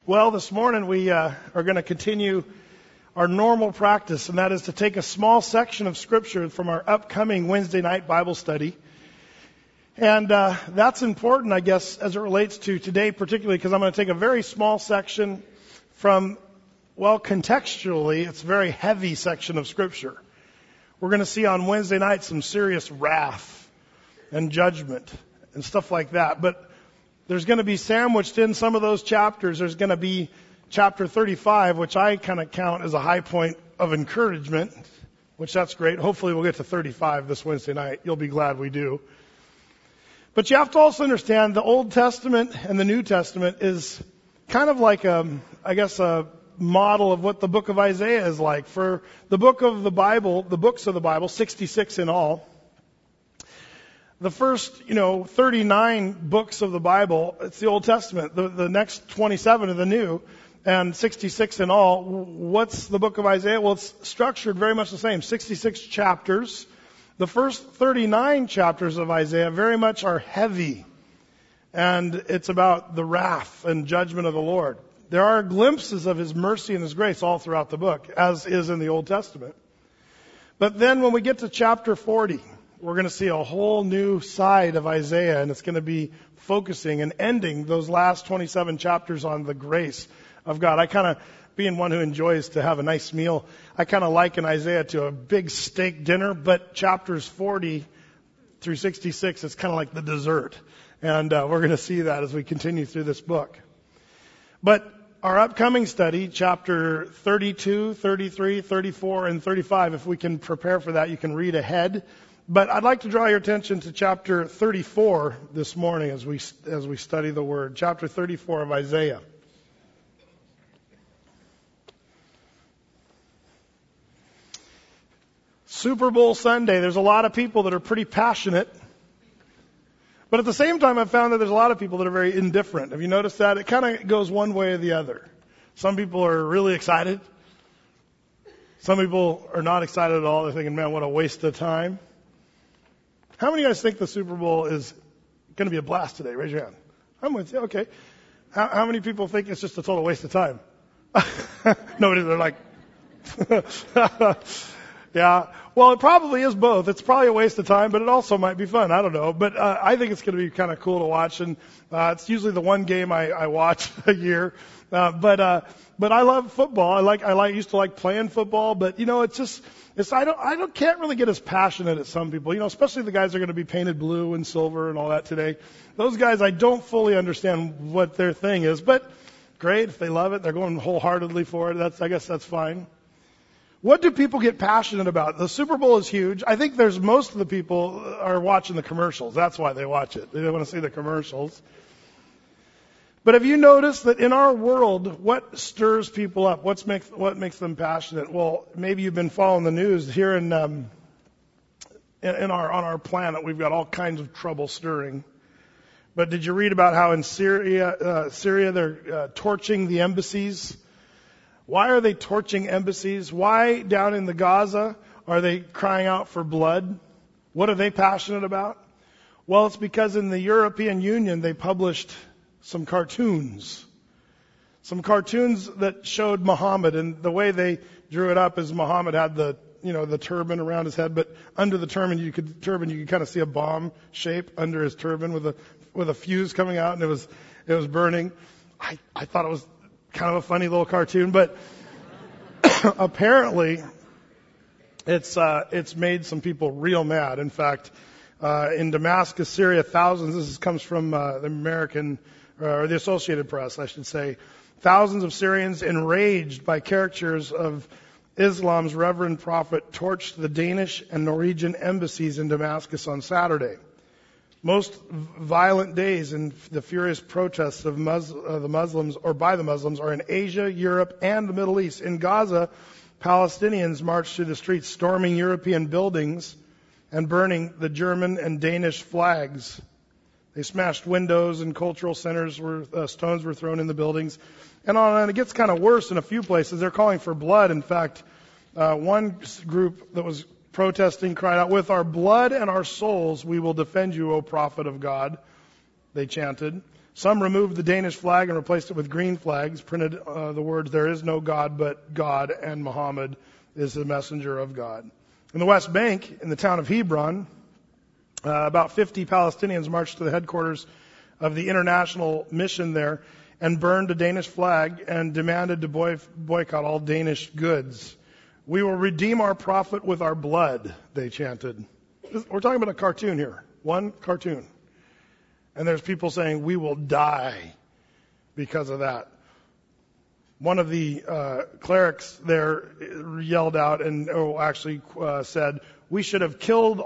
Well, this morning we are going to continue our normal practice, and that is to take a small section of Scripture from our upcoming Wednesday night Bible study. And that's important, I guess, as it relates to today particularly, because I'm going to take a very small section from, well, contextually, it's a very heavy section of Scripture. We're going to see on Wednesday night some serious wrath and judgment and stuff like that. But there's going to be sandwiched in some of those chapters. There's going to be chapter 35, which I kind of count as a high point of encouragement, which that's great. Hopefully we'll get to 35 this Wednesday night. You'll be glad we do. But you have to also understand the Old Testament and the New Testament is kind of like a model of what the book of Isaiah is like. For the book of the Bible, the books of the Bible, 66 in all, the first, 39 books of the Bible, it's the Old Testament. The next 27 are the New, and 66 in all. What's the book of Isaiah? Well, it's structured very much the same. 66 chapters. The first 39 chapters of Isaiah very much are heavy, and it's about the wrath and judgment of the Lord. There are glimpses of His mercy and His grace all throughout the book, as is in the Old Testament. But then when we get to chapter 40, we're going to see a whole new side of Isaiah, and it's going to be focusing and ending those last 27 chapters on the grace of God. I kind of, being one who enjoys to have a nice meal, I kind of liken Isaiah to a big steak dinner, but chapters 40 through 66, it's kind of like the dessert. And we're going to see that as we continue through this book. But our upcoming study, chapter 32, 33, 34, and 35, if we can prepare for that, you can read ahead. But I'd like to draw your attention to chapter 34 this morning as we study the Word. Chapter 34 of Isaiah. Super Bowl Sunday, there's a lot of people that are pretty passionate. But at the same time, I've found that there's a lot of people that are very indifferent. Have you noticed that? It kind of goes one way or the other. Some people are really excited. Some people are not excited at all. They're thinking, man, what a waste of time. How many of you guys think the Super Bowl is going to be a blast today? Raise your hand. I'm with you. Okay. How many people think it's just a total waste of time? Nobody. They're like, yeah. Well, it probably is both. It's probably a waste of time, but it also might be fun. I don't know. But I think it's going to be kind of cool to watch. And it's usually the one game I watch a year. But I love football. I used to like playing football. But I can't really get as passionate as some people. Especially the guys that are going to be painted blue and silver and all that today. Those guys, I don't fully understand what their thing is. But great if they love it, they're going wholeheartedly for it. I guess that's fine. What do people get passionate about? The Super Bowl is huge. I think most of the people are watching the commercials. That's why they watch it. They want to see the commercials. But have you noticed that in our world, what stirs people up? What makes them passionate? Well, maybe you've been following the news here on our planet. We've got all kinds of trouble stirring. But did you read about how in Syria they're torching the embassies? Why are they torching embassies? Why down in the Gaza are they crying out for blood? What are they passionate about? Well, it's because in the European Union they published some cartoons that showed Muhammad, and the way they drew it up is Muhammad had the turban around his head, but under the turban you could kind of see a bomb shape under his turban with a fuse coming out, and it was burning. I thought it was kind of a funny little cartoon, but apparently it's made some people real mad. In fact, in Damascus, Syria, this comes from the American or the Associated Press, I should say. Thousands of Syrians enraged by caricatures of Islam's Reverend Prophet torched the Danish and Norwegian embassies in Damascus on Saturday. Most violent days in the furious protests of the Muslims or by the Muslims are in Asia, Europe, and the Middle East. In Gaza, Palestinians marched through the streets, storming European buildings and burning the German and Danish flags. They smashed windows and cultural centers where stones were thrown in the buildings. And on and it gets kind of worse in a few places. They're calling for blood. In fact, one group that was protesting cried out, "With our blood and our souls we will defend you, O prophet of God," they chanted. Some removed the Danish flag and replaced it with green flags, printed the words, "There is no God but God, and Muhammad is the messenger of God." In the West Bank, in the town of Hebron, about 50 Palestinians marched to the headquarters of the international mission there and burned a Danish flag and demanded to boycott all Danish goods. "We will redeem our profit with our blood," they chanted. We're talking about a cartoon here, one cartoon. And there's people saying, "We will die because of that." One of the clerics there yelled out and said, we should kill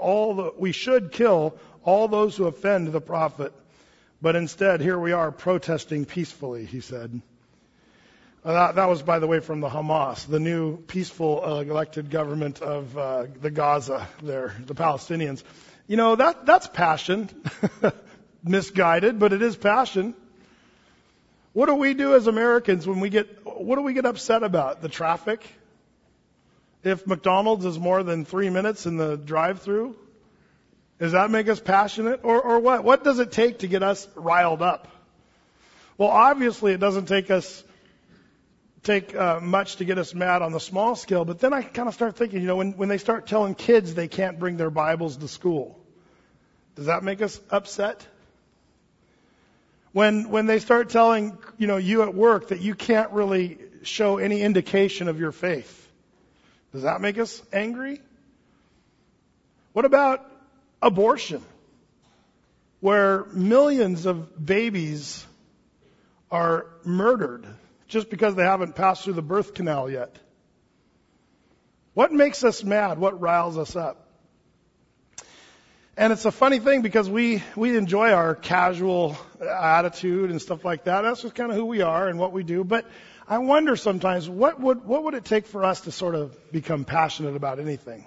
all those who offend the prophet. But instead, here we are protesting peacefully, he said. That was, by the way, from the Hamas, the new peaceful elected government of the Gaza there, the Palestinians. You know, that's passion. Misguided, but it is passion. What do we do as Americans what do we get upset about? The traffic? If McDonald's is more than 3 minutes in the drive-through? Does that make us passionate? Or what? What does it take to get us riled up? Well, obviously it doesn't take much to get us mad on the small scale, but then I kind of start thinking, when they start telling kids they can't bring their Bibles to school, does that make us upset? When they start telling, you at work that you can't really show any indication of your faith, does that make us angry? What about abortion, where millions of babies are murdered just because they haven't passed through the birth canal yet? What makes us mad? What riles us up? And it's a funny thing because we enjoy our casual attitude and stuff like that. That's just kind of who we are and what we do. But I wonder sometimes, what would it take for us to sort of become passionate about anything?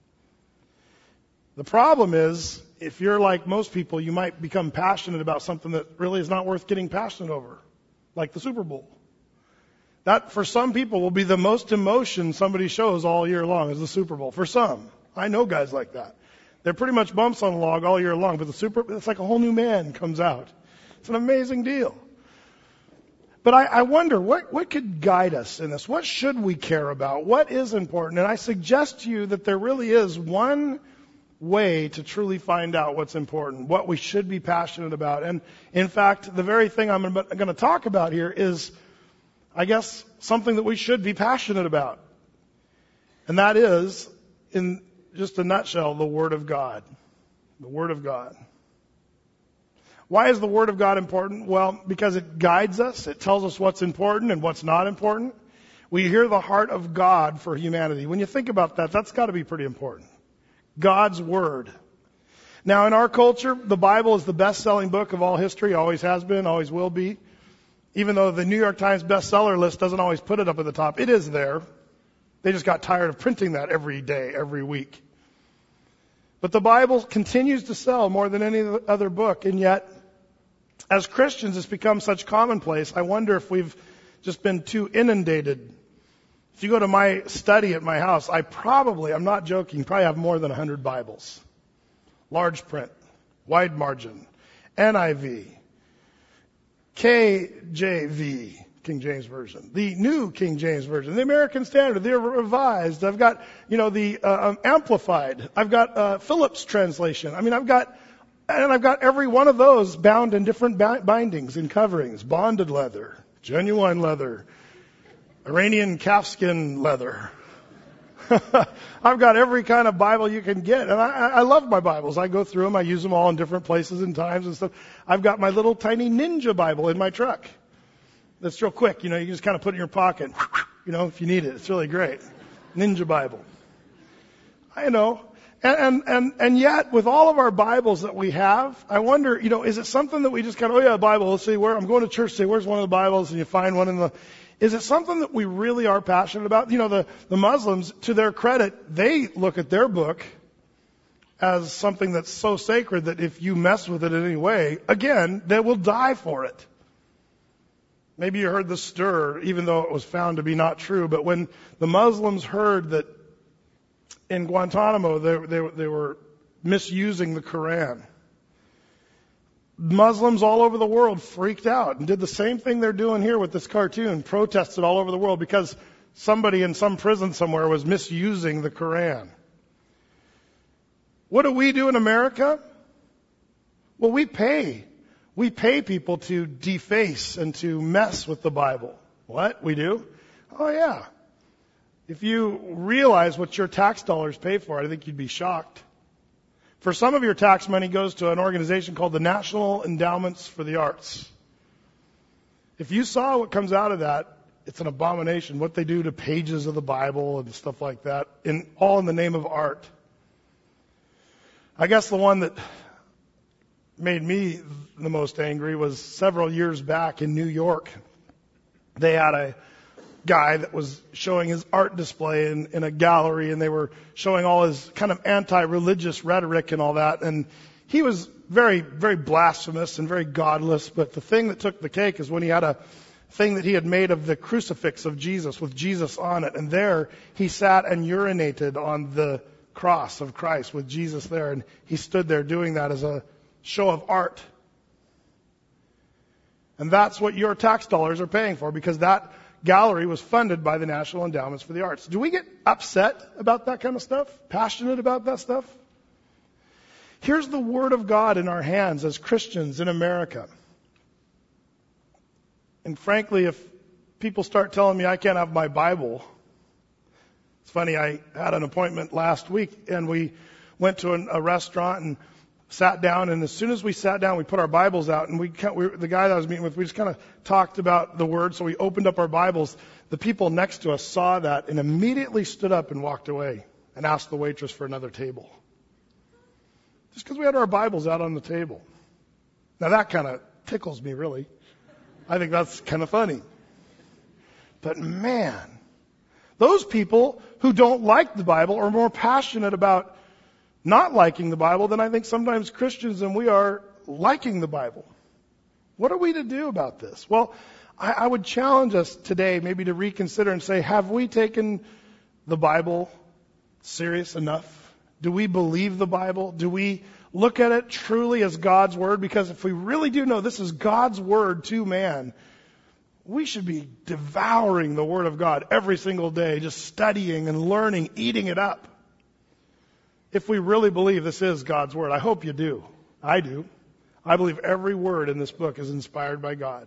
The problem is, if you're like most people, you might become passionate about something that really is not worth getting passionate over, like the Super Bowl. That, for some people, will be the most emotion somebody shows all year long, is the Super Bowl. For some. I know guys like that. They're pretty much bumps on the log all year long, but it's like a whole new man comes out. It's an amazing deal. But I wonder, what could guide us in this? What should we care about? What is important? And I suggest to you that there really is one way to truly find out what's important, what we should be passionate about. And in fact, the very thing I'm going to talk about here is, I guess, something that we should be passionate about. And that is, in just a nutshell, the Word of God. The Word of God. Why is the Word of God important? Well, because it guides us. It tells us what's important and what's not important. We hear the heart of God for humanity. When you think about that, that's got to be pretty important. God's Word. Now, in our culture, the Bible is the best-selling book of all history. Always has been, always will be. Even though the New York Times bestseller list doesn't always put it up at the top, it is there. They just got tired of printing that every day, every week. But the Bible continues to sell more than any other book, and yet, as Christians, it's become such commonplace. I wonder if we've just been too inundated. If you go to my study at my house, I'm not joking, probably have more than 100 Bibles. Large print, wide margin, NIV, KJV, King James Version, the New King James Version, the American Standard, the Revised. I've got, the Amplified. I've got Phillips translation. I've got every one of those bound in different bindings and coverings. Bonded leather, genuine leather, Iranian calfskin leather. I've got every kind of Bible you can get. And I love my Bibles. I go through them. I use them all in different places and times and stuff. I've got my little tiny Ninja Bible in my truck. That's real quick. You can just kind of put it in your pocket, if you need it. It's really great. Ninja Bible. I know. And yet, with all of our Bibles that we have, I wonder, is it something that we just kind of, Bible, let's see, I'm going to church today, where's one of the Bibles? And you find one is it something that we really are passionate about? The Muslims, to their credit, they look at their book as something that's so sacred that if you mess with it in any way, again, they will die for it. Maybe you heard the stir, even though it was found to be not true, but when the Muslims heard that in Guantanamo they were misusing the Quran, Muslims all over the world freaked out and did the same thing they're doing here with this cartoon, protested all over the world because somebody in some prison somewhere was misusing the Quran. What do we do in America? Well, we pay people to deface and to mess with the Bible. What? We do? Oh yeah. If you realize what your tax dollars pay for, I think you'd be shocked. For some of your tax money goes to an organization called the National Endowments for the Arts. If you saw what comes out of that, it's an abomination. What they do to pages of the Bible and stuff like that, all in the name of art. I guess the one that made me the most angry was several years back in New York. They had a guy that was showing his art display in a gallery, and they were showing all his kind of anti-religious rhetoric and all that. And he was very, very blasphemous and very godless. But the thing that took the cake is when he had a thing that he had made of the crucifix of Jesus with Jesus on it. And there he sat and urinated on the cross of Christ with Jesus there. And he stood there doing that as a show of art. And that's what your tax dollars are paying for, because that gallery was funded by the National Endowments for the Arts. Do we get upset about that kind of stuff? Passionate about that stuff? Here's the Word of God in our hands as Christians in America. And frankly, if people start telling me I can't have my Bible, it's funny, I had an appointment last week and we went to a restaurant and sat down, and as soon as we sat down, we put our Bibles out, and the guy that I was meeting with, we just kind of talked about the Word, so we opened up our Bibles. The people next to us saw that and immediately stood up and walked away and asked the waitress for another table. Just because we had our Bibles out on the table. Now that kind of tickles me, really. I think that's kind of funny. But man, those people who don't like the Bible are more passionate about not liking the Bible than I think sometimes Christians and we are liking the Bible. What are we to do about this? Well, I would challenge us today maybe to reconsider and say, have we taken the Bible serious enough? Do we believe the Bible? Do we look at it truly as God's Word? Because if we really do know this is God's Word to man, we should be devouring the Word of God every single day, just studying and learning, eating it up. If we really believe this is God's Word. I hope you do. I do. I believe every word in this book is inspired by God.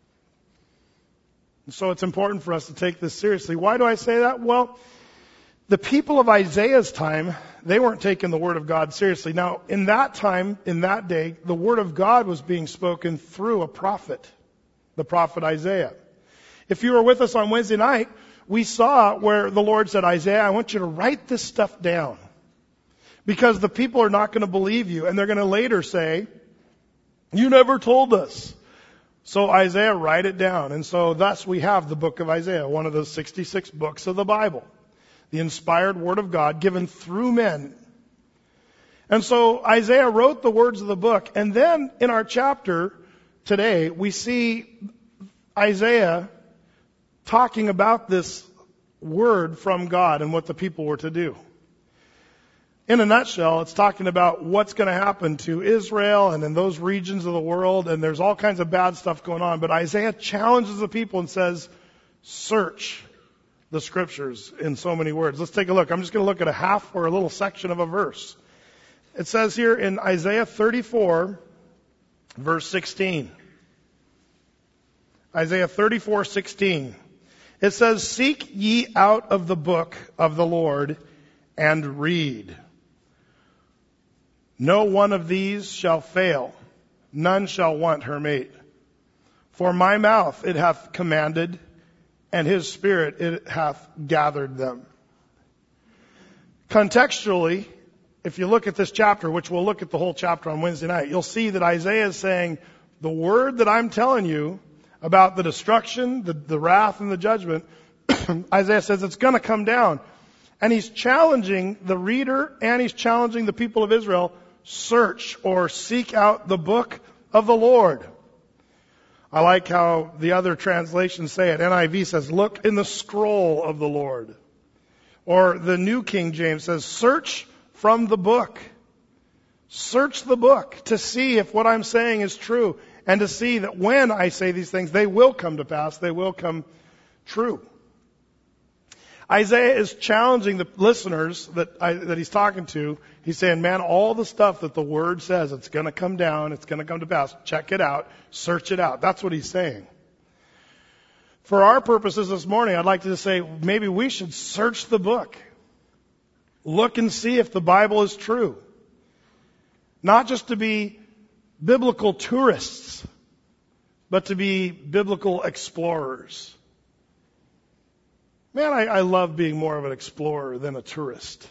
And so it's important for us to take this seriously. Why do I say that? Well, the people of Isaiah's time, they weren't taking the Word of God seriously. Now, in that time, in that day, the Word of God was being spoken through a prophet, the prophet Isaiah. If you were with us on Wednesday night, we saw where the Lord said, Isaiah, I want you to write this stuff down. Because the people are not going to believe you, and they're going to later say, you never told us. So Isaiah, write it down. And so thus we have the book of Isaiah, one of the 66 books of the Bible. The inspired Word of God given through men. And so Isaiah wrote the words of the book. And then in our chapter today, we see Isaiah talking about this word from God and what the people were to do. In a nutshell, it's talking about what's going to happen to Israel and in those regions of the world, and there's all kinds of bad stuff going on. But Isaiah challenges the people and says, search the Scriptures in so many words. Let's take a look. I'm just going to look at a half or a little section of a verse. It says here in Isaiah 34, verse 16. Isaiah 34:16. It says, seek ye out of the book of the Lord and read. No one of these shall fail, none shall want her mate. For my mouth it hath commanded, and his spirit it hath gathered them. Contextually, if you look at this chapter, which we'll look at the whole chapter on Wednesday night, you'll see that Isaiah is saying, the word that I'm telling you about the destruction, the wrath and the judgment, Isaiah says it's going to come down. And he's challenging the reader and he's challenging the people of Israel, search or seek out the book of the Lord. I like how the other translations say it. NIV says, look in the scroll of the Lord. Or the New King James says, search from the book. Search the book to see if what I'm saying is true, and to see that when I say these things, they will come to pass, they will come true. Isaiah is challenging the listeners that he's talking to. He's saying, man, all the stuff that the Word says, it's going to come down, it's going to come to pass. Check it out, search it out. That's what he's saying. For our purposes this morning, I'd like to say maybe we should search the book. Look and see if the Bible is true. Not just to be biblical tourists, but to be biblical explorers. Man, I love being more of an explorer than a tourist.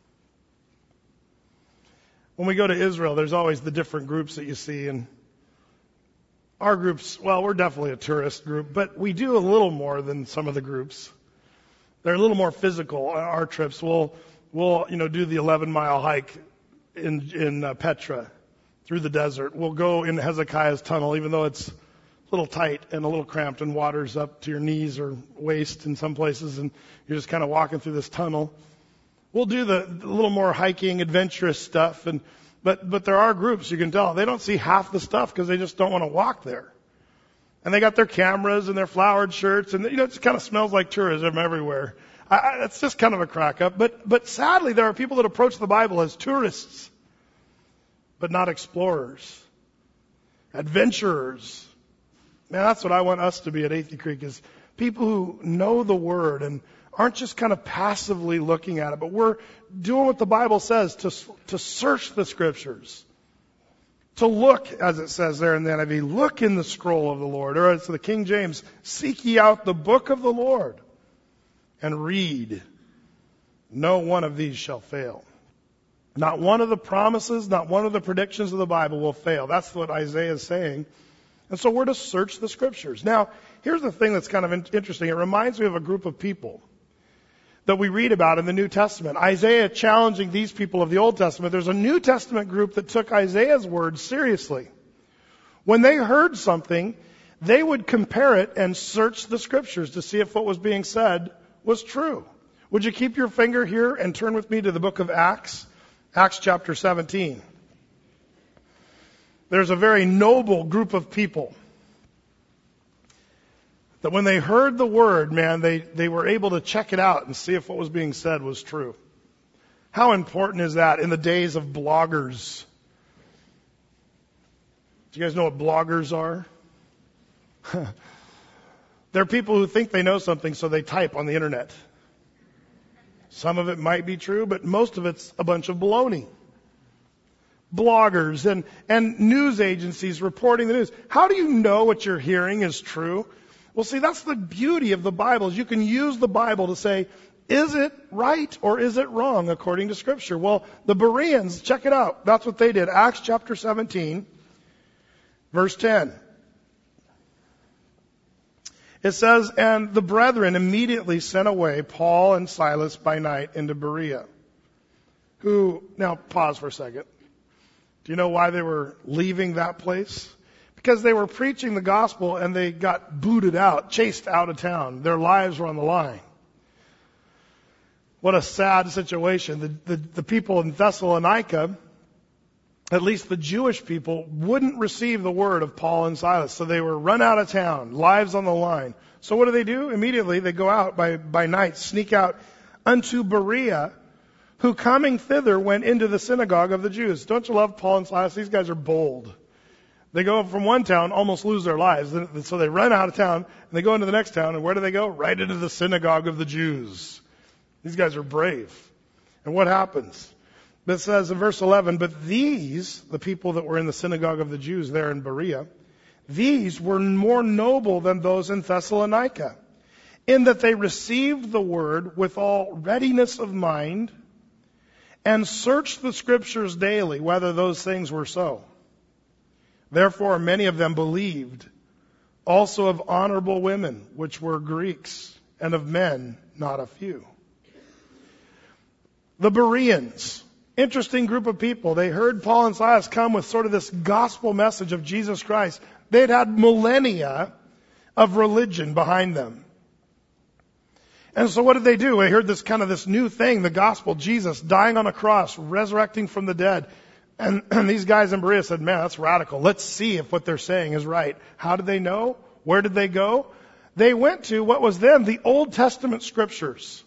When we go to Israel, there's always the different groups that you see, and our groups, well, we're definitely a tourist group, but we do a little more than some of the groups. They're a little more physical. Our trips, we'll do the 11-mile hike in Petra through the desert. We'll go in Hezekiah's tunnel, even though it's a little tight and a little cramped and water's up to your knees or waist in some places, and you're just kind of walking through this tunnel. We'll do the little more hiking, adventurous stuff, but there are groups, you can tell, they don't see half the stuff because they just don't want to walk there. And they got their cameras and their flowered shirts, and it just kind of smells like tourism everywhere. It's just kind of a crack up. But sadly, there are people that approach the Bible as tourists, but not explorers, adventurers. Man, that's what I want us to be at Athey Creek, is people who know the Word and aren't just kind of passively looking at it, but we're doing what the Bible says, to search the Scriptures. To look, as it says there in the NIV, look in the scroll of the Lord. Or as the King James, seek ye out the book of the Lord and read. No one of these shall fail. Not one of the promises, not one of the predictions of the Bible will fail. That's what Isaiah is saying. And so we're to search the Scriptures. Now, here's the thing that's kind of interesting. It reminds me of a group of people that we read about in the New Testament. Isaiah challenging these people of the Old Testament. There's a New Testament group that took Isaiah's words seriously. When they heard something, they would compare it and search the Scriptures to see if what was being said was true. Would you keep your finger here and turn with me to the book of Acts? Acts chapter 17. There's a very noble group of people that when they heard the word, man, they were able to check it out and see if what was being said was true. How important is that in the days of bloggers? Do you guys know what bloggers are? They're people who think they know something, so they type on the internet. Some of it might be true, but most of it's a bunch of baloney. Bloggers and news agencies reporting the news. How do you know what you're hearing is true? Well, see, that's the beauty of the Bible, is you can use the Bible to say, is it right or is it wrong according to Scripture? Well, the Bereans, check it out. That's what they did. Acts chapter 17, verse 10. It says, and the brethren immediately sent away Paul and Silas by night into Berea. Now pause for a second. Do you know why they were leaving that place? Because they were preaching the gospel and they got booted out, chased out of town. Their lives were on the line. What a sad situation. The people in Thessalonica, at least the Jewish people, wouldn't receive the word of Paul and Silas. So they were run out of town, lives on the line. So what do? Immediately they go out by night, sneak out unto Berea, who coming thither went into the synagogue of the Jews. Don't you love Paul and Silas? These guys are bold. They go from one town, almost lose their lives. So they run out of town, and they go into the next town, and where do they go? Right into the synagogue of the Jews. These guys are brave. And what happens? It says in verse 11, but these, the people that were in the synagogue of the Jews there in Berea, these were more noble than those in Thessalonica, in that they received the word with all readiness of mind, and searched the Scriptures daily, whether those things were so. Therefore many of them believed, also of honorable women, which were Greeks, and of men not a few. The Bereans, interesting group of people. They heard Paul and Silas come with sort of this gospel message of Jesus Christ. They'd had millennia of religion behind them. And so what did they do? They heard this new thing, the gospel, Jesus dying on a cross, resurrecting from the dead, And these guys in Berea said, man, that's radical. Let's see if what they're saying is right. How did they know? Where did they go? They went to what was then the Old Testament scriptures.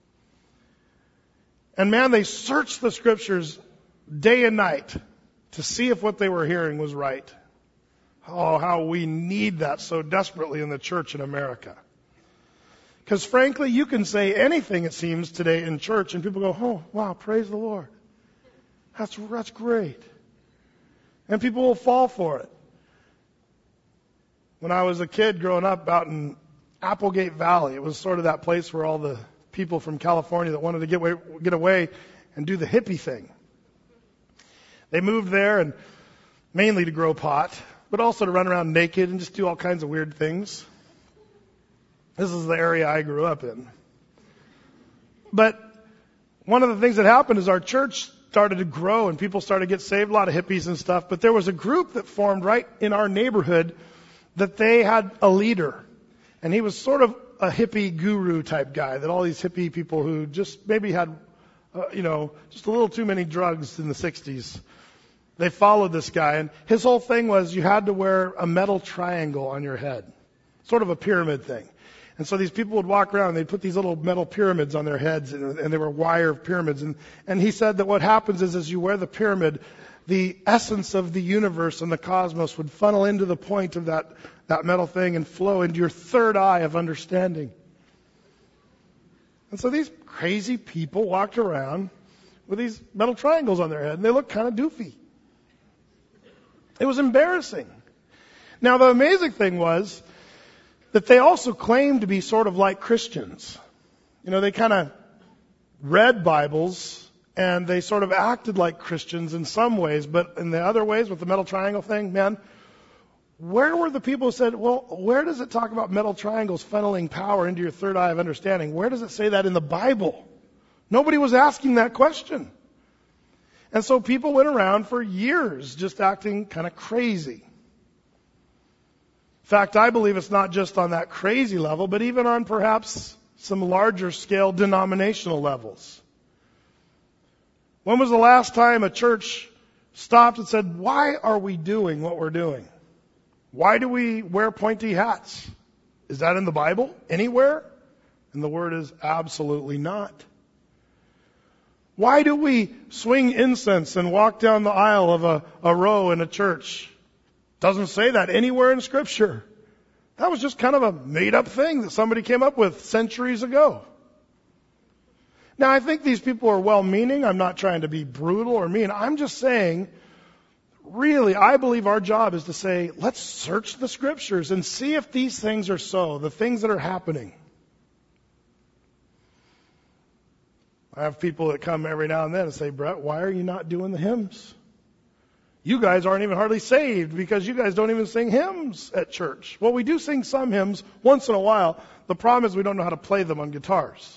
And man, they searched the scriptures day and night to see if what they were hearing was right. Oh, how we need that so desperately in the church in America. Because frankly, you can say anything, it seems, today in church, and people go, oh, wow, praise the Lord. That's great. And people will fall for it. When I was a kid growing up out in Applegate Valley, it was sort of that place where all the people from California that wanted to get away and do the hippie thing. They moved there and mainly to grow pot, but also to run around naked and just do all kinds of weird things. This is the area I grew up in. But one of the things that happened is our church started to grow and people started to get saved, a lot of hippies and stuff. But there was a group that formed right in our neighborhood that they had a leader. And he was sort of a hippie guru type guy, that all these hippie people who just maybe had, just a little too many drugs in the 60s. They followed this guy, and his whole thing was you had to wear a metal triangle on your head, sort of a pyramid thing. And so these people would walk around and they'd put these little metal pyramids on their heads, and they were wire pyramids. And he said that what happens is as you wear the pyramid, the essence of the universe and the cosmos would funnel into the point of that metal thing and flow into your third eye of understanding. And so these crazy people walked around with these metal triangles on their head, and they looked kind of doofy. It was embarrassing. Now, the amazing thing was that they also claimed to be sort of like Christians. They kind of read Bibles and they sort of acted like Christians in some ways, but in the other ways with the metal triangle thing, man, where were the people who said, well, where does it talk about metal triangles funneling power into your third eye of understanding? Where does it say that in the Bible? Nobody was asking that question. And so people went around for years just acting kind of crazy. In fact, I believe it's not just on that crazy level, but even on perhaps some larger scale denominational levels. When was the last time a church stopped and said, why are we doing what we're doing? Why do we wear pointy hats? Is that in the Bible? Anywhere? And the word is absolutely not. Why do we swing incense and walk down the aisle of a row in a church? Doesn't say that anywhere in Scripture. That was just kind of a made-up thing that somebody came up with centuries ago. Now, I think these people are well-meaning. I'm not trying to be brutal or mean. I'm just saying, really, I believe our job is to say, let's search the Scriptures and see if these things are so, the things that are happening. I have people that come every now and then and say, Brett, why are you not doing the hymns? You guys aren't even hardly saved because you guys don't even sing hymns at church. Well, we do sing some hymns once in a while. The problem is we don't know how to play them on guitars.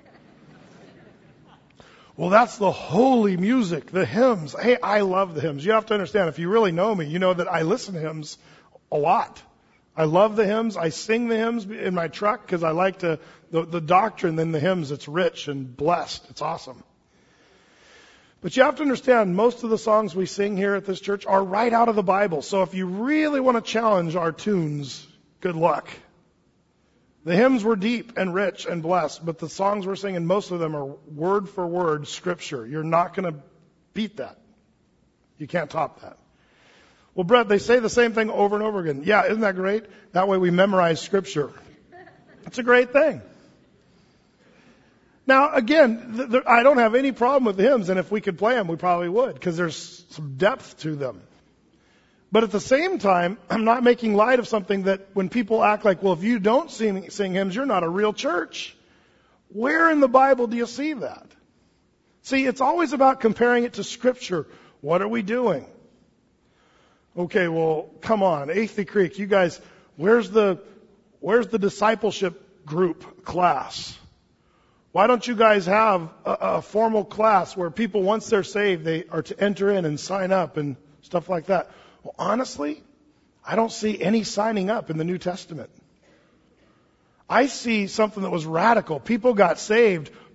Well, that's the holy music, the hymns. Hey, I love the hymns. You have to understand, if you really know me, you know that I listen to hymns a lot. I love the hymns. I sing the hymns in my truck because I like the doctrine in the hymns. It's rich and blessed. It's awesome. But you have to understand, most of the songs we sing here at this church are right out of the Bible. So if you really want to challenge our tunes, good luck. The hymns were deep and rich and blessed, but the songs we're singing, most of them are word for word Scripture. You're not going to beat that. You can't top that. Well, Brett, they say the same thing over and over again. Yeah, isn't that great? That way we memorize Scripture. It's a great thing. Now, again, I don't have any problem with the hymns, and if we could play them, we probably would, because there's some depth to them. But at the same time, I'm not making light of something that when people act like, well, if you don't sing hymns, you're not a real church. Where in the Bible do you see that? See, it's always about comparing it to Scripture. What are we doing? Okay, well, come on, Athey Creek, you guys, where's the discipleship group class? Why don't you guys have a formal class where people, once they're saved, they are to enter in and sign up and stuff like that? Well, honestly, I don't see any signing up in the New Testament. I see something that was radical. People got saved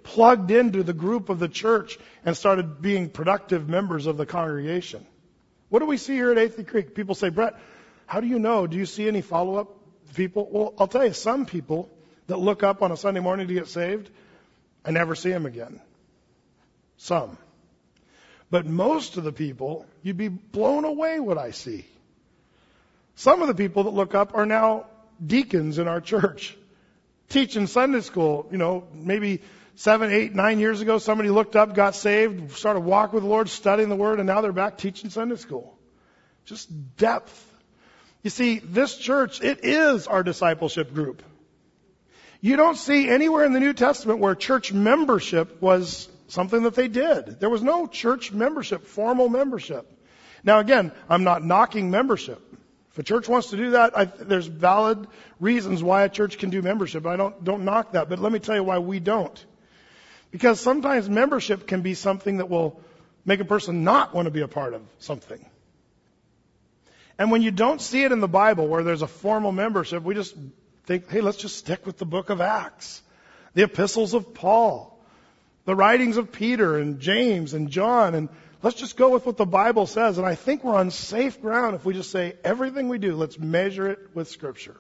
plugged into the group of the church and started being productive members of the congregation. What do we see here at Athey Creek? People say, Brett, how do you know? Do you see any follow-up people? Well, I'll tell you, some people that look up on a Sunday morning to get saved, I never see them again. Some. But most of the people, you'd be blown away what I see. Some of the people that look up are now deacons in our church, teaching Sunday school. Maybe 7, 8, 9 years ago, somebody looked up, got saved, started walking with the Lord, studying the Word, and now they're back teaching Sunday school. Just depth. You see, this church, it is our discipleship group. You don't see anywhere in the New Testament where church membership was something that they did. There was no church membership, formal membership. Now again, I'm not knocking membership. If a church wants to do that, there's valid reasons why a church can do membership. I don't knock that, but let me tell you why we don't. Because sometimes membership can be something that will make a person not want to be a part of something. And when you don't see it in the Bible where there's a formal membership, we just think, hey, let's just stick with the book of Acts, the epistles of Paul, the writings of Peter and James and John, and let's just go with what the Bible says. And I think we're on safe ground if we just say everything we do, let's measure it with Scripture.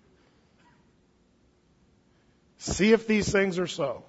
See if these things are so.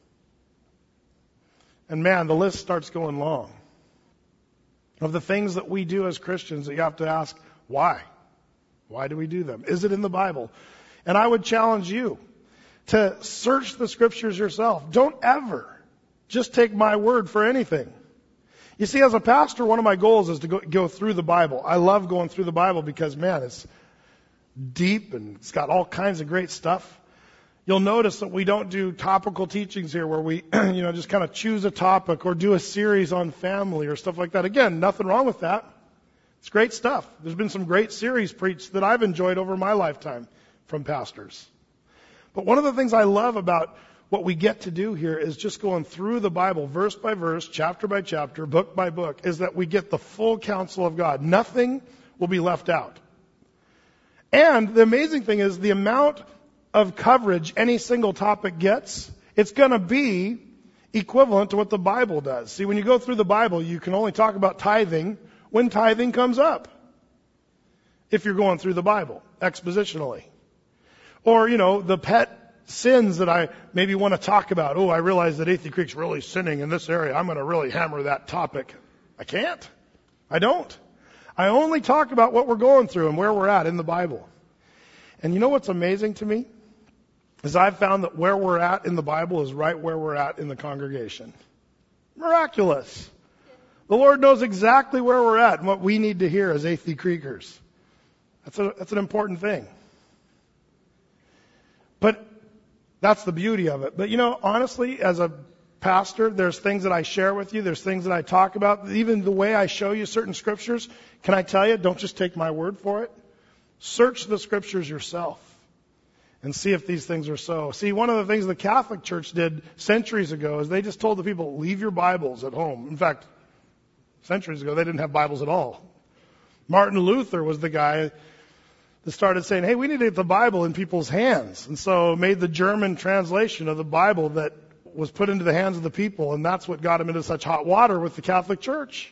And man, the list starts going long of the things that we do as Christians that you have to ask, why? Why do we do them? Is it in the Bible? And I would challenge you to search the Scriptures yourself. Don't ever just take my word for anything. You see, as a pastor, one of my goals is to go through the Bible. I love going through the Bible because, man, it's deep and it's got all kinds of great stuff. You'll notice that we don't do topical teachings here where we, just kind of choose a topic or do a series on family or stuff like that. Again, nothing wrong with that. It's great stuff. There's been some great series preached that I've enjoyed over my lifetime from pastors. But one of the things I love about what we get to do here is just going through the Bible, verse by verse, chapter by chapter, book by book, is that we get the full counsel of God. Nothing will be left out. And the amazing thing is the amount of coverage any single topic gets, it's going to be equivalent to what the Bible does. See, when you go through the Bible, you can only talk about tithing when tithing comes up. If you're going through the Bible, expositionally. Or, the pet sins that I maybe want to talk about. Oh, I realize that Athey Creek's really sinning in this area. I'm going to really hammer that topic. I can't. I don't. I only talk about what we're going through and where we're at in the Bible. And you know what's amazing to me? Is I've found that where we're at in the Bible is right where we're at in the congregation. Miraculous. The Lord knows exactly where we're at and what we need to hear as Athey Creekers. That's an important thing. But that's the beauty of it. But honestly, as a pastor, there's things that I share with you. There's things that I talk about. Even the way I show you certain scriptures, can I tell you, don't just take my word for it. Search the scriptures yourself and see if these things are so. See, one of the things the Catholic Church did centuries ago is they just told the people, leave your Bibles at home. In fact, centuries ago, they didn't have Bibles at all. Martin Luther was the guy that started saying, hey, we need to get the Bible in people's hands. And so made the German translation of the Bible that was put into the hands of the people, and that's what got him into such hot water with the Catholic Church.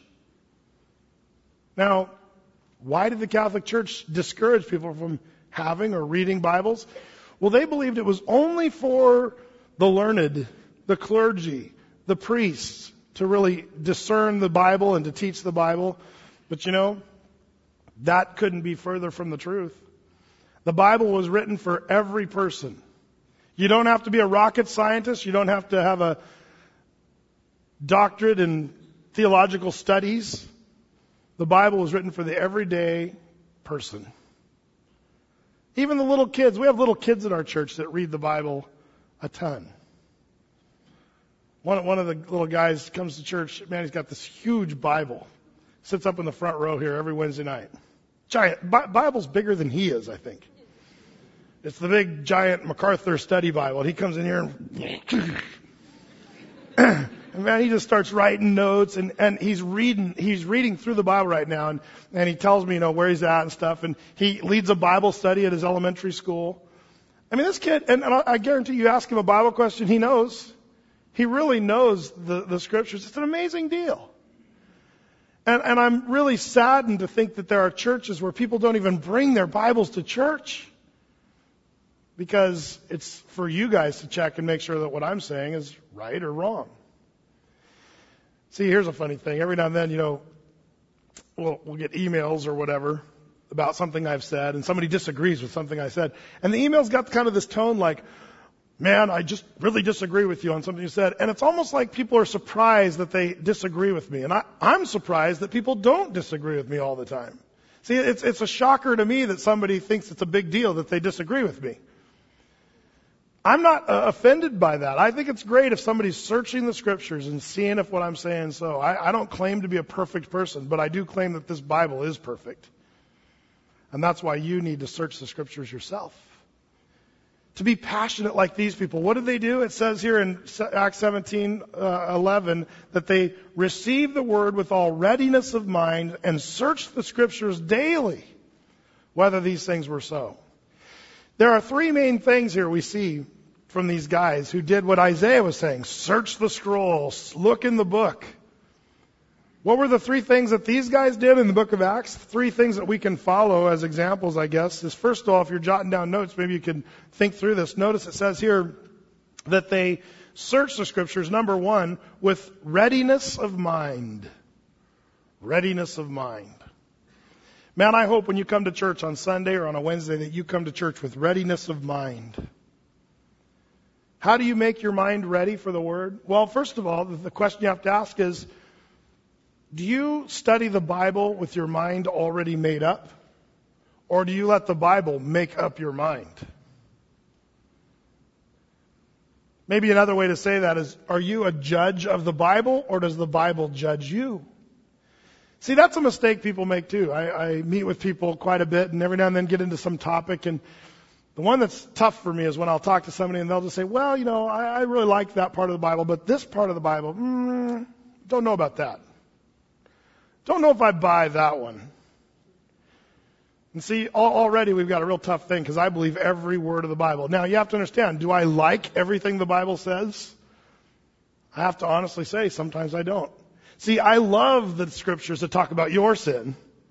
Now, why did the Catholic Church discourage people from having or reading Bibles? Well, they believed it was only for the learned, the clergy, the priests to really discern the Bible and to teach the Bible. But that couldn't be further from the truth. The Bible was written for every person. You don't have to be a rocket scientist. You don't have to have a doctorate in theological studies. The Bible was written for the everyday person. Even the little kids. We have little kids at our church that read the Bible a ton. One of the little guys comes to church. Man, he's got this huge Bible. Sits up in the front row here every Wednesday night. Giant. Bible's bigger than he is, I think. It's the big, giant MacArthur study Bible. And he comes in here and man, he just starts writing notes and he's reading through the Bible right now and he tells me, where he's at and stuff. And he leads a Bible study at his elementary school. I mean, this kid, and I guarantee you ask him a Bible question, he knows. He really knows the scriptures. It's an amazing deal. And I'm really saddened to think that there are churches where people don't even bring their Bibles to church because it's for you guys to check and make sure that what I'm saying is right or wrong. See, here's a funny thing. Every now and then, we'll get emails or whatever about something I've said, and somebody disagrees with something I said. And the email's got kind of this tone like, man, I just really disagree with you on something you said. And it's almost like people are surprised that they disagree with me. And I'm surprised that people don't disagree with me all the time. See, it's a shocker to me that somebody thinks it's a big deal that they disagree with me. I'm not offended by that. I think it's great if somebody's searching the scriptures and seeing if what I'm saying is so. I don't claim to be a perfect person, but I do claim that this Bible is perfect. And that's why you need to search the scriptures yourself. To be passionate like these people. What did they do? It says here in Acts 17:11 that they received the word with all readiness of mind and searched the scriptures daily, whether these things were so. There are three main things here we see from these guys who did what Isaiah was saying. Search the scrolls. Look in the book. What were the three things that these guys did in the book of Acts? Three things that we can follow as examples, I guess, is first of all, if you're jotting down notes, maybe you can think through this. Notice it says here that they searched the scriptures, number one, with readiness of mind. Readiness of mind. Man, I hope when you come to church on Sunday or on a Wednesday that you come to church with readiness of mind. How do you make your mind ready for the Word? Well, first of all, the question you have to ask is, do you study the Bible with your mind already made up? Or do you let the Bible make up your mind? Maybe another way to say that is, are you a judge of the Bible or does the Bible judge you? See, that's a mistake people make too. I meet with people quite a bit and every now and then get into some topic, and the one that's tough for me is when I'll talk to somebody and they'll just say, well, I really like that part of the Bible, but this part of the Bible, don't know about that. Don't know if I buy that one. And see, already we've got a real tough thing because I believe every word of the Bible. Now, you have to understand, do I like everything the Bible says? I have to honestly say, sometimes I don't. See, I love the scriptures that talk about your sin.